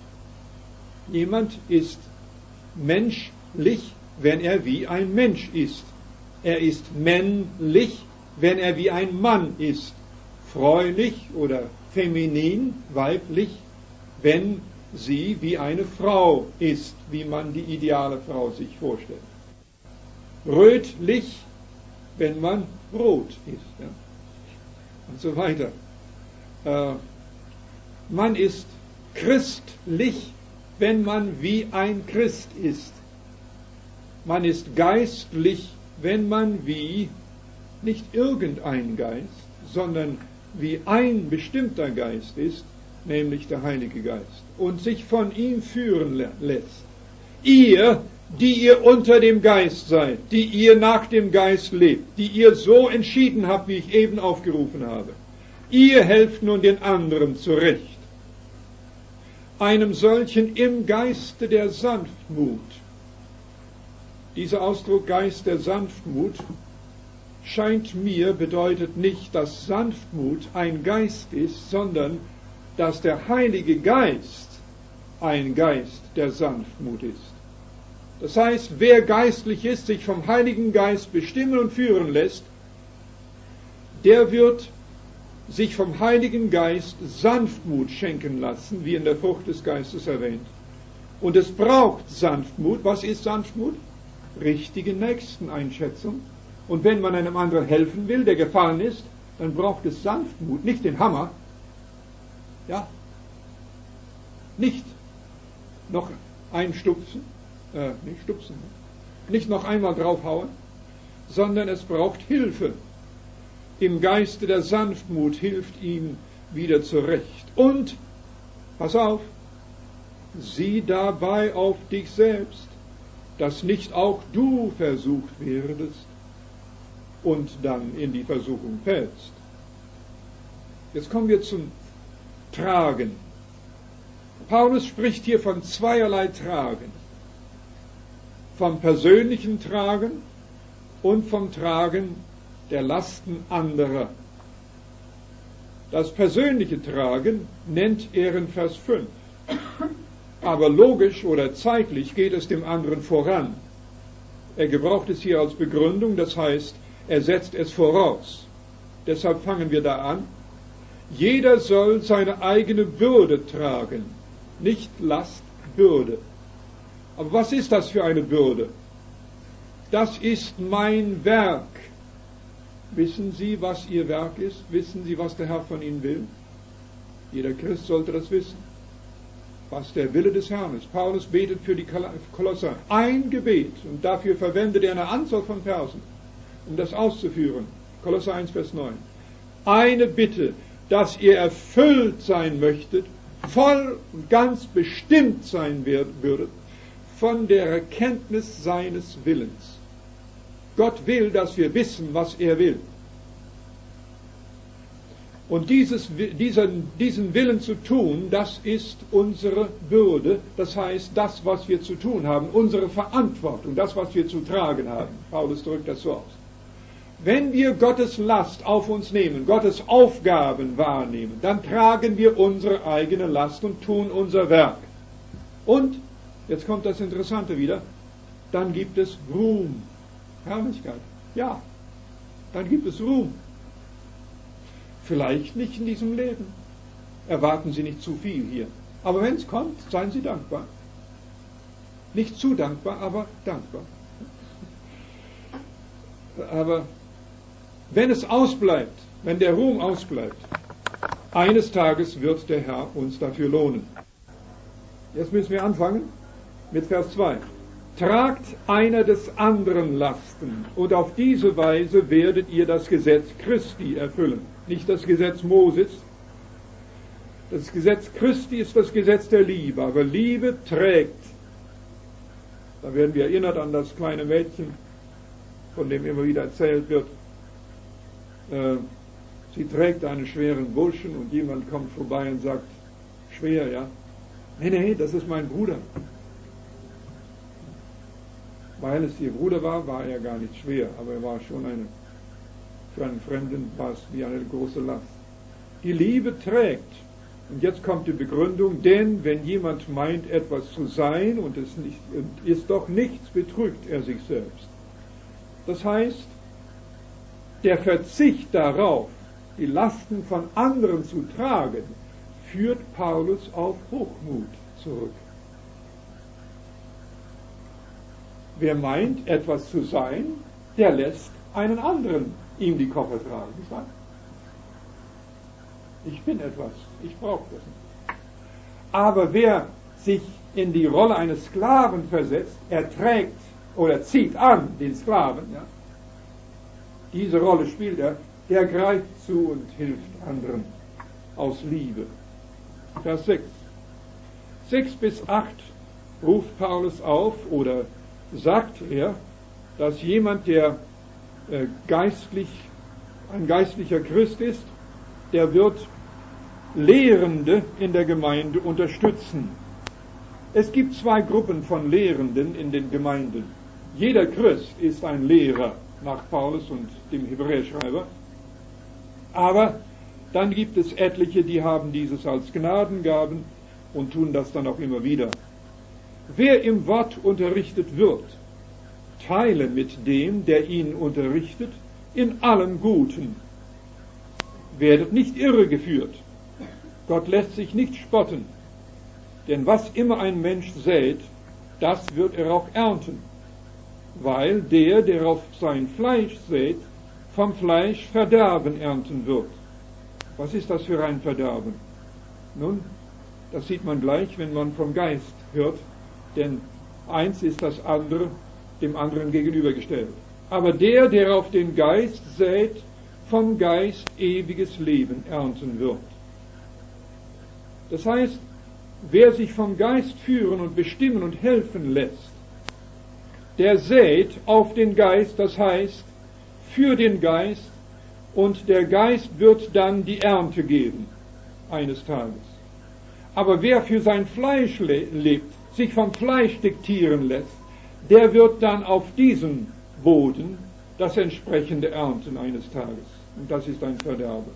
Jemand ist menschlich, wenn er wie ein Mensch ist. Er ist männlich, wenn er wie ein Mann ist. Freulich oder feminin, weiblich, wenn sie wie eine Frau ist, wie man die ideale Frau sich vorstellt. Rötlich, wenn man rot ist. Ja. Und so weiter. Äh, man ist christlich, wenn man wie ein Christ ist. Man ist geistlich, wenn man wie nicht irgendein Geist, sondern wie ein bestimmter Geist ist, nämlich der Heilige Geist, und sich von ihm führen lässt. Ihr, die ihr unter dem Geist seid, die ihr nach dem Geist lebt, die ihr so entschieden habt, wie ich eben aufgerufen habe, ihr helft nun den anderen zurecht. Einem solchen im Geiste der Sanftmut. Dieser Ausdruck Geist der Sanftmut scheint mir bedeutet nicht, dass Sanftmut ein Geist ist, sondern dass der Heilige Geist ein Geist der Sanftmut ist. Das heißt, wer geistlich ist, sich vom Heiligen Geist bestimmen und führen lässt, der wird sich vom Heiligen Geist Sanftmut schenken lassen, wie in der Frucht des Geistes erwähnt. Und es braucht Sanftmut. Was ist Sanftmut? Richtige Nächsteneinschätzung. Und wenn man einem anderen helfen will, der gefallen ist, dann braucht es Sanftmut, nicht den Hammer. Ja? Nicht noch einstupsen, äh, nicht stupsen, nicht noch einmal draufhauen, sondern es braucht Hilfe. Im Geiste der Sanftmut hilft ihm wieder zurecht. Und, pass auf, sieh dabei auf dich selbst, dass nicht auch du versucht werdest und dann in die Versuchung fällst. Jetzt kommen wir zum Tragen. Paulus spricht hier von zweierlei Tragen. Vom persönlichen Tragen und vom Tragen der Lasten anderer. Das persönliche Tragen nennt er in Vers fünf. Aber logisch oder zeitlich geht es dem anderen voran. Er gebraucht es hier als Begründung, das heißt, er setzt es voraus. Deshalb fangen wir da an. Jeder soll seine eigene Bürde tragen. Nicht Last, Bürde. Aber was ist das für eine Bürde? Das ist mein Werk. Wissen Sie, was Ihr Werk ist? Wissen Sie, was der Herr von Ihnen will? Jeder Christ sollte das wissen. Was der Wille des Herrn ist. Paulus betet für die Kolosser ein Gebet und dafür verwendet er eine Anzahl von Versen, um das auszuführen. Kolosser eins, Vers neun. eine Bitte, dass ihr erfüllt sein möchtet, voll und ganz bestimmt sein würdet von der Erkenntnis seines Willens. Gott will, dass wir wissen, was er will. Und dieses, diesen, diesen Willen zu tun, das ist unsere Bürde, das heißt, das, was wir zu tun haben, unsere Verantwortung, das, was wir zu tragen haben. Paulus drückt das so aus. Wenn wir Gottes Last auf uns nehmen, Gottes Aufgaben wahrnehmen, dann tragen wir unsere eigene Last und tun unser Werk. Und, jetzt kommt das Interessante wieder, dann gibt es Ruhm, Herrlichkeit. Ja, dann gibt es Ruhm. Vielleicht nicht in diesem Leben. Erwarten Sie nicht zu viel hier. Aber wenn es kommt, seien Sie dankbar. Nicht zu dankbar, aber dankbar. Aber wenn es ausbleibt, wenn der Ruhm ausbleibt, eines Tages wird der Herr uns dafür lohnen. Jetzt müssen wir anfangen mit Vers zwei. Tragt einer des anderen Lasten, und auf diese Weise werdet ihr das Gesetz Christi erfüllen. Nicht das Gesetz Moses. Das Gesetz Christi ist das Gesetz der Liebe, aber Liebe trägt. Da werden wir erinnert an das kleine Mädchen, von dem immer wieder erzählt wird. Äh, sie trägt einen schweren Burschen und jemand kommt vorbei und sagt, schwer, ja? Nee, nee, das ist mein Bruder. Weil es ihr Bruder war, war er gar nicht schwer, aber er war schon eine, für einen Fremden war es wie eine große Last. Die Liebe trägt. Und jetzt kommt die Begründung, denn wenn jemand meint, etwas zu sein und es nicht, ist doch nichts, betrügt er sich selbst. Das heißt, der Verzicht darauf, die Lasten von anderen zu tragen, führt Paulus auf Hochmut zurück. Wer meint, etwas zu sein, der lässt einen anderen ihm die Koffer tragen. Nicht wahr? Ich bin etwas, ich brauche das nicht. Aber wer sich in die Rolle eines Sklaven versetzt, er trägt oder zieht an den Sklaven, ja, diese Rolle spielt er, der greift zu und hilft anderen aus Liebe. Vers sechs. sechs bis acht ruft Paulus auf oder sagt er, dass jemand, der äh, geistlich, ein geistlicher Christ ist, der wird Lehrende in der Gemeinde unterstützen. Es gibt zwei Gruppen von Lehrenden in den Gemeinden. Jeder Christ ist ein Lehrer nach Paulus und dem Hebräerschreiber. Aber dann gibt es etliche, die haben dieses als Gnadengaben und tun das dann auch immer wieder. Wer im Wort unterrichtet wird, teile mit dem, der ihn unterrichtet, in allem Guten. Werdet nicht irregeführt. Gott lässt sich nicht spotten. Denn was immer ein Mensch sät, das wird er auch ernten. Weil der, der auf sein Fleisch sät, vom Fleisch Verderben ernten wird. Was ist das für ein Verderben? Nun, das sieht man gleich, wenn man vom Geist hört, denn eins ist das andere dem anderen gegenübergestellt. Aber der, der auf den Geist sät, vom Geist ewiges Leben ernten wird. Das heißt, wer sich vom Geist führen und bestimmen und helfen lässt, der sät auf den Geist, das heißt, für den Geist, und der Geist wird dann die Ernte geben, eines Tages. Aber wer für sein Fleisch le- lebt, sich vom Fleisch diktieren lässt, der wird dann auf diesem Boden das entsprechende ernten eines Tages. Und das ist ein Verderben.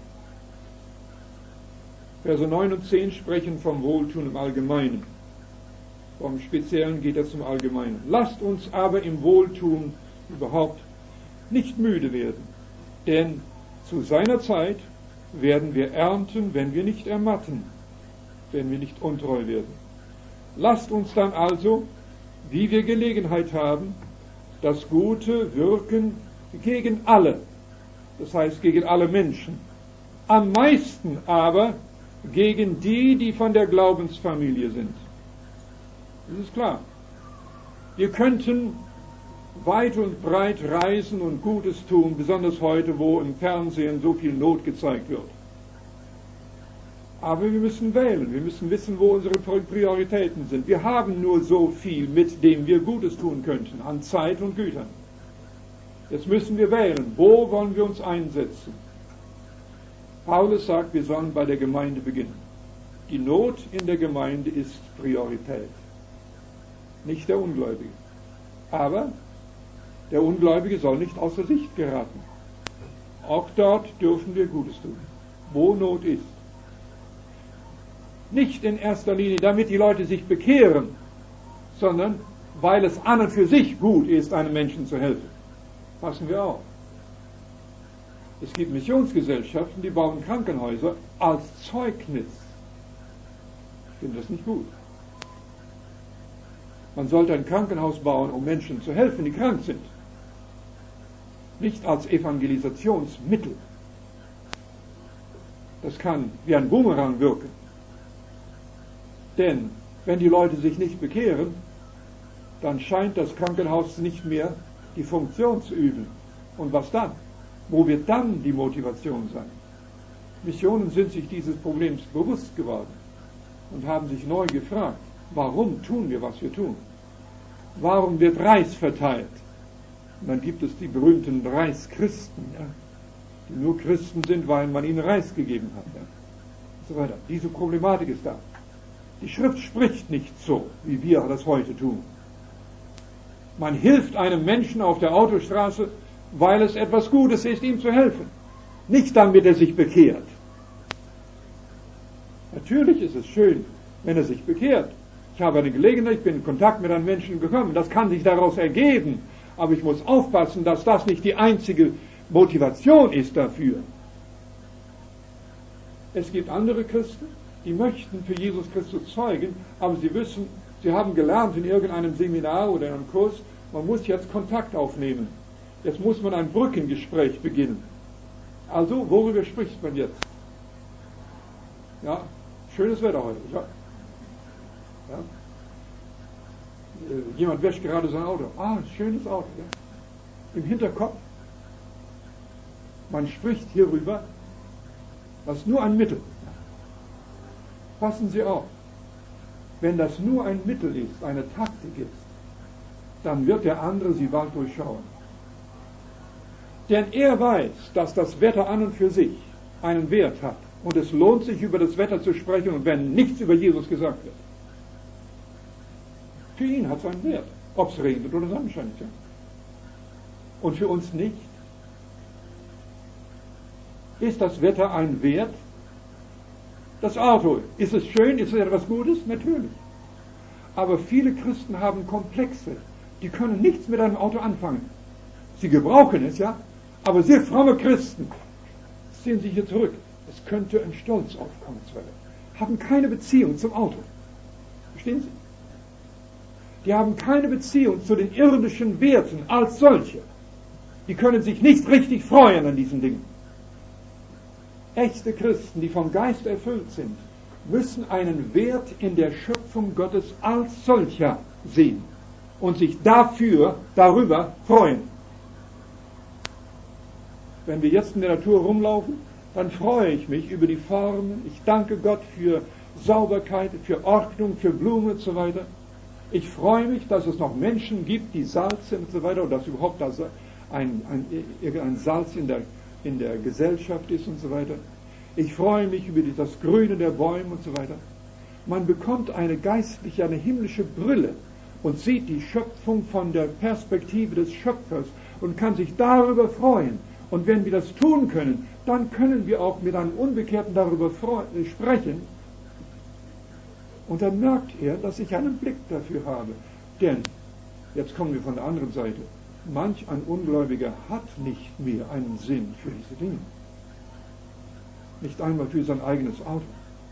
Verse neun und zehn sprechen vom Wohltun im Allgemeinen. Vom Speziellen geht er zum Allgemeinen. Lasst uns aber im Wohltun überhaupt nicht müde werden, denn zu seiner Zeit werden wir ernten, wenn wir nicht ermatten, wenn wir nicht untreu werden. Lasst uns dann also, wie wir Gelegenheit haben, das Gute wirken gegen alle, das heißt gegen alle Menschen, am meisten aber gegen die, die von der Glaubensfamilie sind. Das ist klar. Wir könnten weit und breit reisen und Gutes tun, besonders heute, wo im Fernsehen so viel Not gezeigt wird. Aber wir müssen wählen, wir müssen wissen, wo unsere Prioritäten sind. Wir haben nur so viel, mit dem wir Gutes tun könnten, an Zeit und Gütern. Jetzt müssen wir wählen, wo wollen wir uns einsetzen. Paulus sagt, wir sollen bei der Gemeinde beginnen. Die Not in der Gemeinde ist Priorität, nicht der Ungläubige. Aber der Ungläubige soll nicht außer Sicht geraten. Auch dort dürfen wir Gutes tun, wo Not ist. Nicht in erster Linie, damit die Leute sich bekehren, sondern weil es an und für sich gut ist, einem Menschen zu helfen. Passen wir auf. Es gibt Missionsgesellschaften, die bauen Krankenhäuser als Zeugnis. Ich finde das nicht gut. Man sollte ein Krankenhaus bauen, um Menschen zu helfen, die krank sind. Nicht als Evangelisationsmittel. Das kann wie ein Boomerang wirken. Denn wenn die Leute sich nicht bekehren, dann scheint das Krankenhaus nicht mehr die Funktion zu üben. Und was dann? Wo wird dann die Motivation sein? Missionen sind sich dieses Problems bewusst geworden und haben sich neu gefragt, warum tun wir, was wir tun? Warum wird Reis verteilt? Und dann gibt es die berühmten Reischristen, ja, die nur Christen sind, weil man ihnen Reis gegeben hat. Ja, und so weiter. Diese Problematik ist da. Die Schrift spricht nicht so, wie wir das heute tun. Man hilft einem Menschen auf der Autostraße, weil es etwas Gutes ist, ihm zu helfen. Nicht damit er sich bekehrt. Natürlich ist es schön, wenn er sich bekehrt. Ich habe eine Gelegenheit, ich bin in Kontakt mit einem Menschen gekommen. Das kann sich daraus ergeben. Aber ich muss aufpassen, dass das nicht die einzige Motivation ist dafür. Es gibt andere Christen, die möchten für Jesus Christus zeugen, aber sie wissen, sie haben gelernt in irgendeinem Seminar oder in einem Kurs, man muss jetzt Kontakt aufnehmen. Jetzt muss man ein Brückengespräch beginnen. Also, worüber spricht man jetzt? Ja, schönes Wetter heute. Ja. Ja. Äh, jemand wäscht gerade sein Auto. Ah, schönes Auto. Ja. Im Hinterkopf, man spricht hierüber, das ist nur ein Mittel. Passen Sie auf, wenn das nur ein Mittel ist, eine Taktik ist, dann wird der andere sie bald durchschauen. Denn er weiß, dass das Wetter an und für sich einen Wert hat. Und es lohnt sich, über das Wetter zu sprechen, und wenn nichts über Jesus gesagt wird. Für ihn hat es einen Wert, ob es regnet oder Sonne scheint. Ja. Und für uns nicht. Ist das Wetter ein Wert? Das Auto, ist es schön, ist es etwas Gutes? Natürlich. Aber viele Christen haben Komplexe. Die können nichts mit einem Auto anfangen. Sie gebrauchen es, ja, aber sehr fromme Christen, sehen Sie hier zurück, es könnte ein Stolz aufkommen, haben keine Beziehung zum Auto. Verstehen Sie? Die haben keine Beziehung zu den irdischen Werten als solche. Die können sich nicht richtig freuen an diesen Dingen. Echte Christen, die vom Geist erfüllt sind, müssen einen Wert in der Schöpfung Gottes als solcher sehen und sich dafür, darüber freuen. Wenn wir jetzt in der Natur rumlaufen, dann freue ich mich über die Formen. Ich danke Gott für Sauberkeit, für Ordnung, für Blumen und so weiter. Ich freue mich, dass es noch Menschen gibt, die Salz sind und so weiter, und dass überhaupt das ein, ein, ein Salz in der, in der Gesellschaft ist und so weiter. Ich freue mich über die, das Grüne der Bäume und so weiter. Man bekommt eine geistliche, eine himmlische Brille und sieht die Schöpfung von der Perspektive des Schöpfers und kann sich darüber freuen. Und wenn wir das tun können, dann können wir auch mit einem Unbekehrten darüber sprechen. Und dann merkt er, dass ich einen Blick dafür habe. Denn, jetzt kommen wir von der anderen Seite, manch ein Ungläubiger hat nicht mehr einen Sinn für diese Dinge. Nicht einmal für sein eigenes Auto.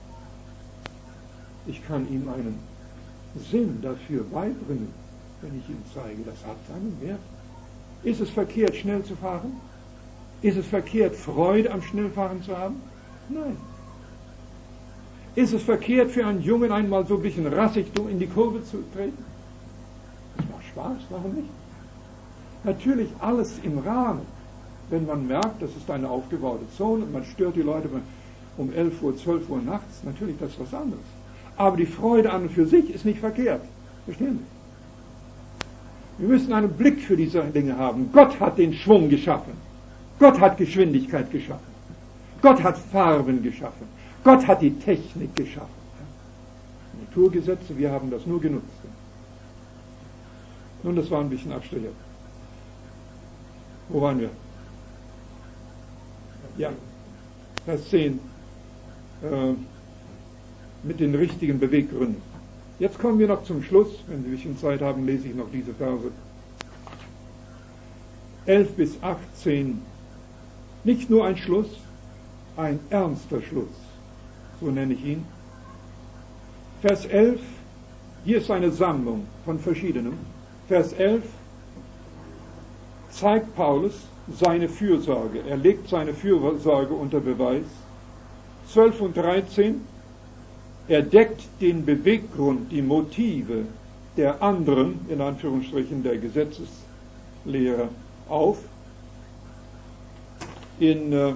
Ich kann ihm einen Sinn dafür beibringen, wenn ich ihm zeige, das hat seinen Wert. Ist es verkehrt, schnell zu fahren? Ist es verkehrt, Freude am Schnellfahren zu haben? Nein. Ist es verkehrt, für einen Jungen einmal so ein bisschen rassig in die Kurve zu treten? Das macht Spaß, warum nicht? Natürlich alles im Rahmen. Wenn man merkt, das ist eine aufgebaute Zone und man stört die Leute um elf Uhr, zwölf Uhr nachts, natürlich, das ist was anderes. Aber die Freude an und für sich ist nicht verkehrt. Verstehen Sie? Wir müssen einen Blick für diese Dinge haben. Gott hat den Schwung geschaffen. Gott hat Geschwindigkeit geschaffen. Gott hat Farben geschaffen. Gott hat die Technik geschaffen. Naturgesetze, wir haben das nur genutzt. Nun, das war ein bisschen Abstecher. Wo waren wir? Ja, Vers zehn. Äh, mit den richtigen Beweggründen. Jetzt kommen wir noch zum Schluss. Wenn Sie ein bisschen Zeit haben, lese ich noch diese Verse. elf bis achtzehn. Nicht nur ein Schluss, ein ernster Schluss. So nenne ich ihn. Vers elf. Hier ist eine Sammlung von verschiedenem. Vers elf zeigt Paulus seine Fürsorge. Er legt seine Fürsorge unter Beweis. zwölf und dreizehn. Er deckt den Beweggrund, die Motive der anderen, in Anführungsstrichen der Gesetzeslehrer, auf. In äh,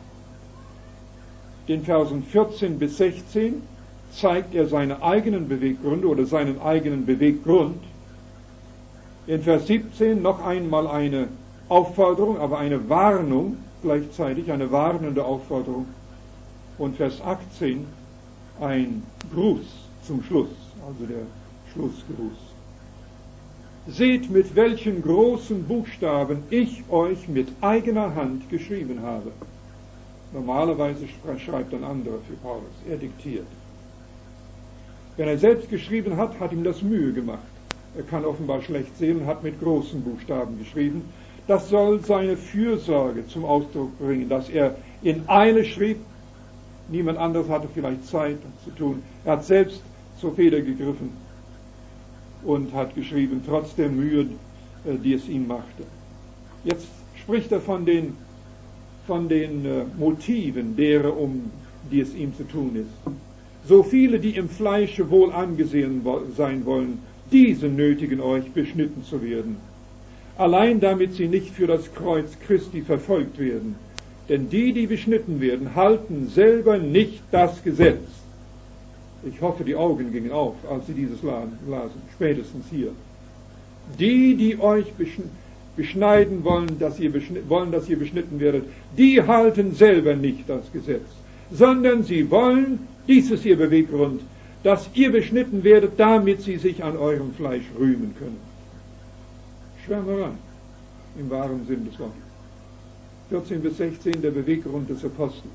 den Versen vierzehn bis sechzehn zeigt er seine eigenen Beweggründe oder seinen eigenen Beweggrund. In Vers siebzehn noch einmal eine Aufforderung, aber eine Warnung gleichzeitig, eine warnende Aufforderung. Und Vers achtzehn ein Gruß zum Schluss, also der Schlussgruß. Seht, mit welchen großen Buchstaben ich euch mit eigener Hand geschrieben habe. Normalerweise schreibt ein anderer für Paulus, er diktiert. Wenn er selbst geschrieben hat, hat ihm das Mühe gemacht. Er kann offenbar schlecht sehen und hat mit großen Buchstaben geschrieben. Das soll seine Fürsorge zum Ausdruck bringen, dass er in Eile schrieb. Niemand anderes hatte vielleicht Zeit zu tun. Er hat selbst zur Feder gegriffen und hat geschrieben, trotz der Mühe, die es ihm machte. Jetzt spricht er von den, von den Motiven derer, um die es ihm zu tun ist. So viele, die im Fleische wohl angesehen sein wollen, diese nötigen euch, beschnitten zu werden. Allein damit sie nicht für das Kreuz Christi verfolgt werden. Denn die, die beschnitten werden, halten selber nicht das Gesetz. Ich hoffe, die Augen gingen auf, als sie dieses lasen, spätestens hier. Die, die euch beschneiden wollen, dass ihr beschnitten, wollen, dass ihr beschnitten werdet, die halten selber nicht das Gesetz, sondern sie wollen, dies ist ihr Beweggrund, dass ihr beschnitten werdet, damit sie sich an eurem Fleisch rühmen können. Schwärmerei, im wahren Sinn des Wortes. vierzehn bis sechzehn, der Beweggrund des Apostels.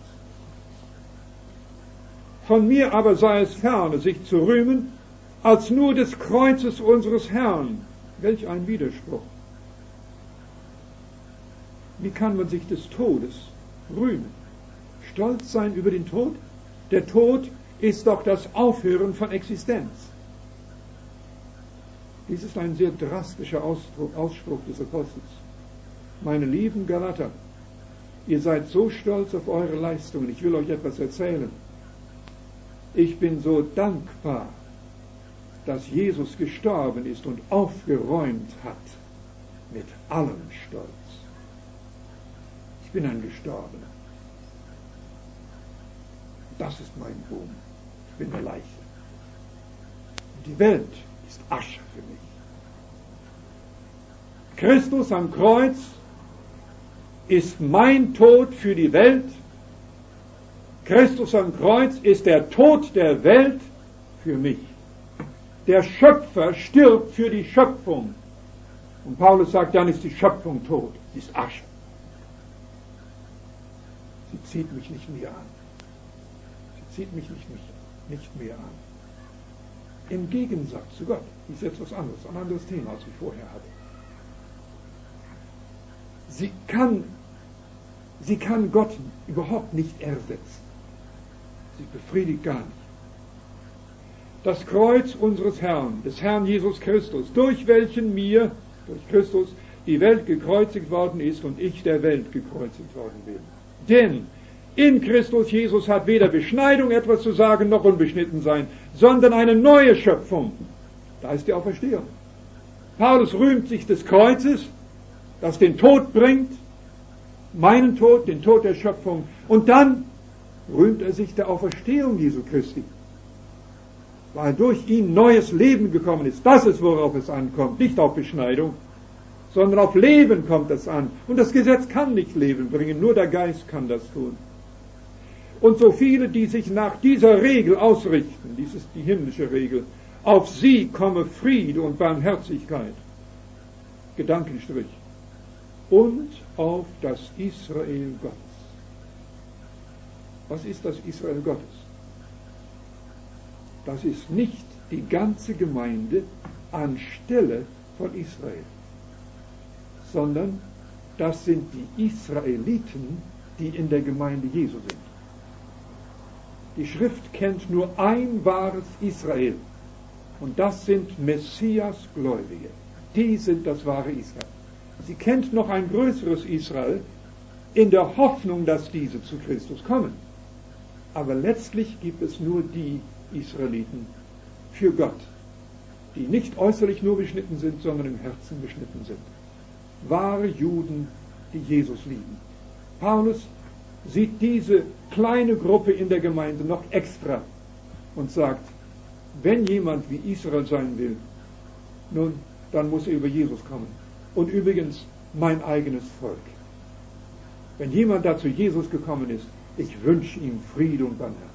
Von mir aber sei es ferne, sich zu rühmen, als nur des Kreuzes unseres Herrn. Welch ein Widerspruch. Wie kann man sich des Todes rühmen? Stolz sein über den Tod? Der Tod ist doch das Aufhören von Existenz. Dies ist ein sehr drastischer Ausdruck, Ausspruch des Apostels. Meine lieben Galater, ihr seid so stolz auf eure Leistungen. Ich will euch etwas erzählen. Ich bin so dankbar, dass Jesus gestorben ist und aufgeräumt hat mit allem Stolz. Ich bin ein Gestorbener. Das ist mein Ruhm. Ich bin eine Leiche. Und die Welt ist Asche für mich. Christus am Kreuz ist mein Tod für die Welt. Christus am Kreuz ist der Tod der Welt für mich. Der Schöpfer stirbt für die Schöpfung. Und Paulus sagt, dann ist die Schöpfung tot, sie ist Asche. Sie zieht mich nicht mehr an. Sie zieht mich nicht, nicht, nicht mehr an. Im Gegensatz zu Gott ist jetzt was anderes, ein anderes Thema, als ich vorher hatte. Sie kann, sie kann Gott überhaupt nicht ersetzen. Sie befriedigt gar nicht. Das Kreuz unseres Herrn, des Herrn Jesus Christus, durch welchen mir, durch Christus, die Welt gekreuzigt worden ist und ich der Welt gekreuzigt worden bin. Denn in Christus Jesus hat weder Beschneidung etwas zu sagen, noch unbeschnitten sein, sondern eine neue Schöpfung. Da ist die Auferstehung. Paulus rühmt sich des Kreuzes, das den Tod bringt, meinen Tod, den Tod der Schöpfung, und dann rühmt er sich der Auferstehung Jesu Christi, weil durch ihn neues Leben gekommen ist. Das ist, worauf es ankommt, nicht auf Beschneidung, sondern auf Leben kommt es an. Und das Gesetz kann nicht Leben bringen, nur der Geist kann das tun. Und so viele, die sich nach dieser Regel ausrichten, dies ist die himmlische Regel, auf sie komme Friede und Barmherzigkeit, Gedankenstrich, und auf das Israel Gottes. Was ist das Israel Gottes? Das ist nicht die ganze Gemeinde anstelle von Israel, sondern das sind die Israeliten, die in der Gemeinde Jesu sind. Die Schrift kennt nur ein wahres Israel, und das sind Messias-Gläubige. Die sind das wahre Israel. Sie kennt noch ein größeres Israel in der Hoffnung, dass diese zu Christus kommen. Aber letztlich gibt es nur die Israeliten für Gott, die nicht äußerlich nur beschnitten sind, sondern im Herzen beschnitten sind. Wahre Juden, die Jesus lieben. Paulus sieht diese kleine Gruppe in der Gemeinde noch extra und sagt, wenn jemand wie Israel sein will, nun, dann muss er über Jesus kommen. Und übrigens, mein eigenes Volk. Wenn jemand da zu Jesus gekommen ist, ich wünsche ihm Friede und Barmherzigkeit.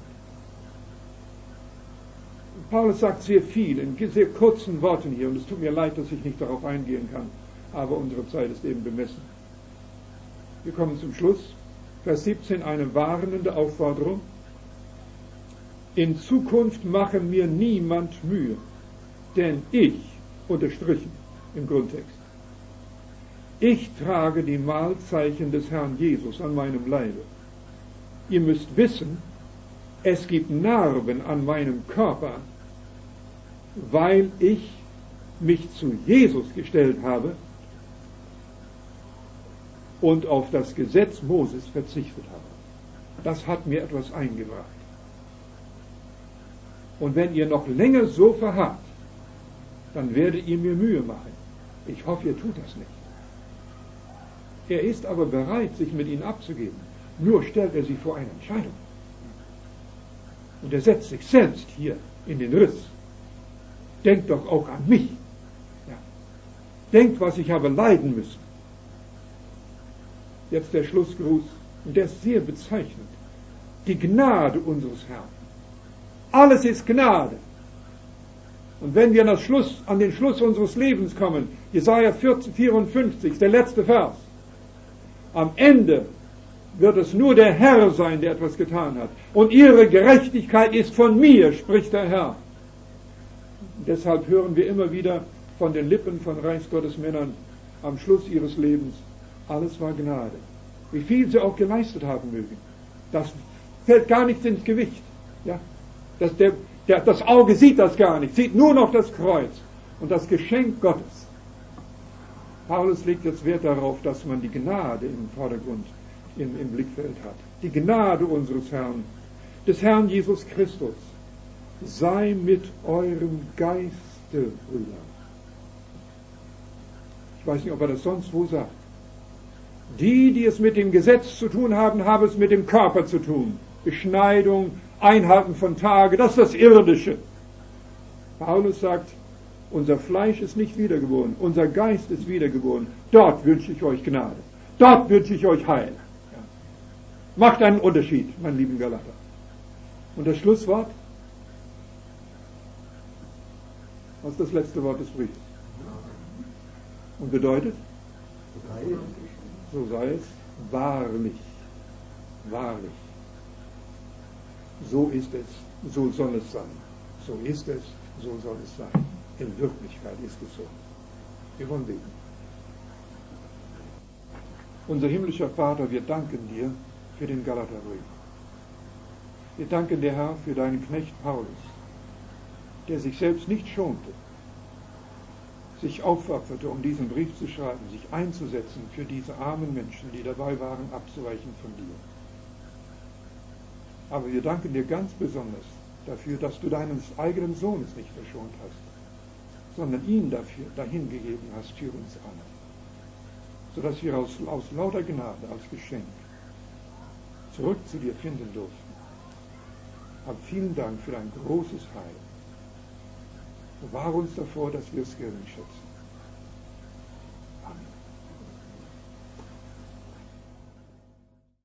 Paulus sagt sehr viel in sehr kurzen Worten hier, und es tut mir leid, dass ich nicht darauf eingehen kann, aber unsere Zeit ist eben bemessen. Wir kommen zum Schluss. Vers siebzehn, eine warnende Aufforderung. In Zukunft mache mir niemand Mühe, denn ich, unterstrichen im Grundtext, ich trage die Mahlzeichen des Herrn Jesus an meinem Leibe. Ihr müsst wissen, es gibt Narben an meinem Körper, weil ich mich zu Jesus gestellt habe und auf das Gesetz Moses verzichtet habe. Das hat mir etwas eingebracht. Und wenn ihr noch länger so verharrt, dann werdet ihr mir Mühe machen. Ich hoffe, ihr tut das nicht. Er ist aber bereit, sich mit ihnen abzugeben. Nur stellt er sie vor eine Entscheidung. Und er setzt sich selbst hier in den Riss. Denkt doch auch an mich. Ja. Denkt, was ich habe leiden müssen. Jetzt der Schlussgruß, und der ist sehr bezeichnend. Die Gnade unseres Herrn. Alles ist Gnade. Und wenn wir an, das Schluss, an den Schluss unseres Lebens kommen, Jesaja vierundfünfzig, der letzte Vers, am Ende wird es nur der Herr sein, der etwas getan hat. Und ihre Gerechtigkeit ist von mir, spricht der Herr. Und deshalb hören wir immer wieder von den Lippen von Reichsgottesmännern am Schluss ihres Lebens, alles war Gnade. Wie viel sie auch geleistet haben mögen. Das fällt gar nicht ins Gewicht. Ja? Das, der, der, das Auge sieht das gar nicht, sieht nur noch das Kreuz und das Geschenk Gottes. Paulus legt jetzt Wert darauf, dass man die Gnade im Vordergrund, im, im Blickfeld hat. Die Gnade unseres Herrn, des Herrn Jesus Christus, sei mit eurem Geiste, Brüder. Ich weiß nicht, ob er das sonst wo sagt. Die, die es mit dem Gesetz zu tun haben, haben es mit dem Körper zu tun. Beschneidung, Einhalten von Tage, das ist das Irdische. Paulus sagt, unser Fleisch ist nicht wiedergeboren, unser Geist ist wiedergeboren. Dort wünsche ich euch Gnade. Dort wünsche ich euch Heil. Ja. Macht einen Unterschied, mein lieben Galater. Und das Schlusswort? Was ist das letzte Wort des Briefes? Und bedeutet? So sei es, wahrlich, wahrlich. So ist es, so soll es sein. So ist es, so soll es sein. In Wirklichkeit ist es so. Wir wollen beten. Unser himmlischer Vater, wir danken dir für den Galaterbrief. Wir danken dir, Herr, für deinen Knecht Paulus, der sich selbst nicht schonte, sich aufopferte, um diesen Brief zu schreiben, sich einzusetzen für diese armen Menschen, die dabei waren, abzuweichen von dir. Aber wir danken dir ganz besonders dafür, dass du deines eigenen Sohnes nicht verschont hast, sondern ihn dafür dahingegeben hast für uns alle. sodass wir aus, aus lauter Gnade, als Geschenk, zurück zu dir finden durften. Aber vielen Dank für dein großes Heil. Bewahre uns davor, dass wir es gering schätzen.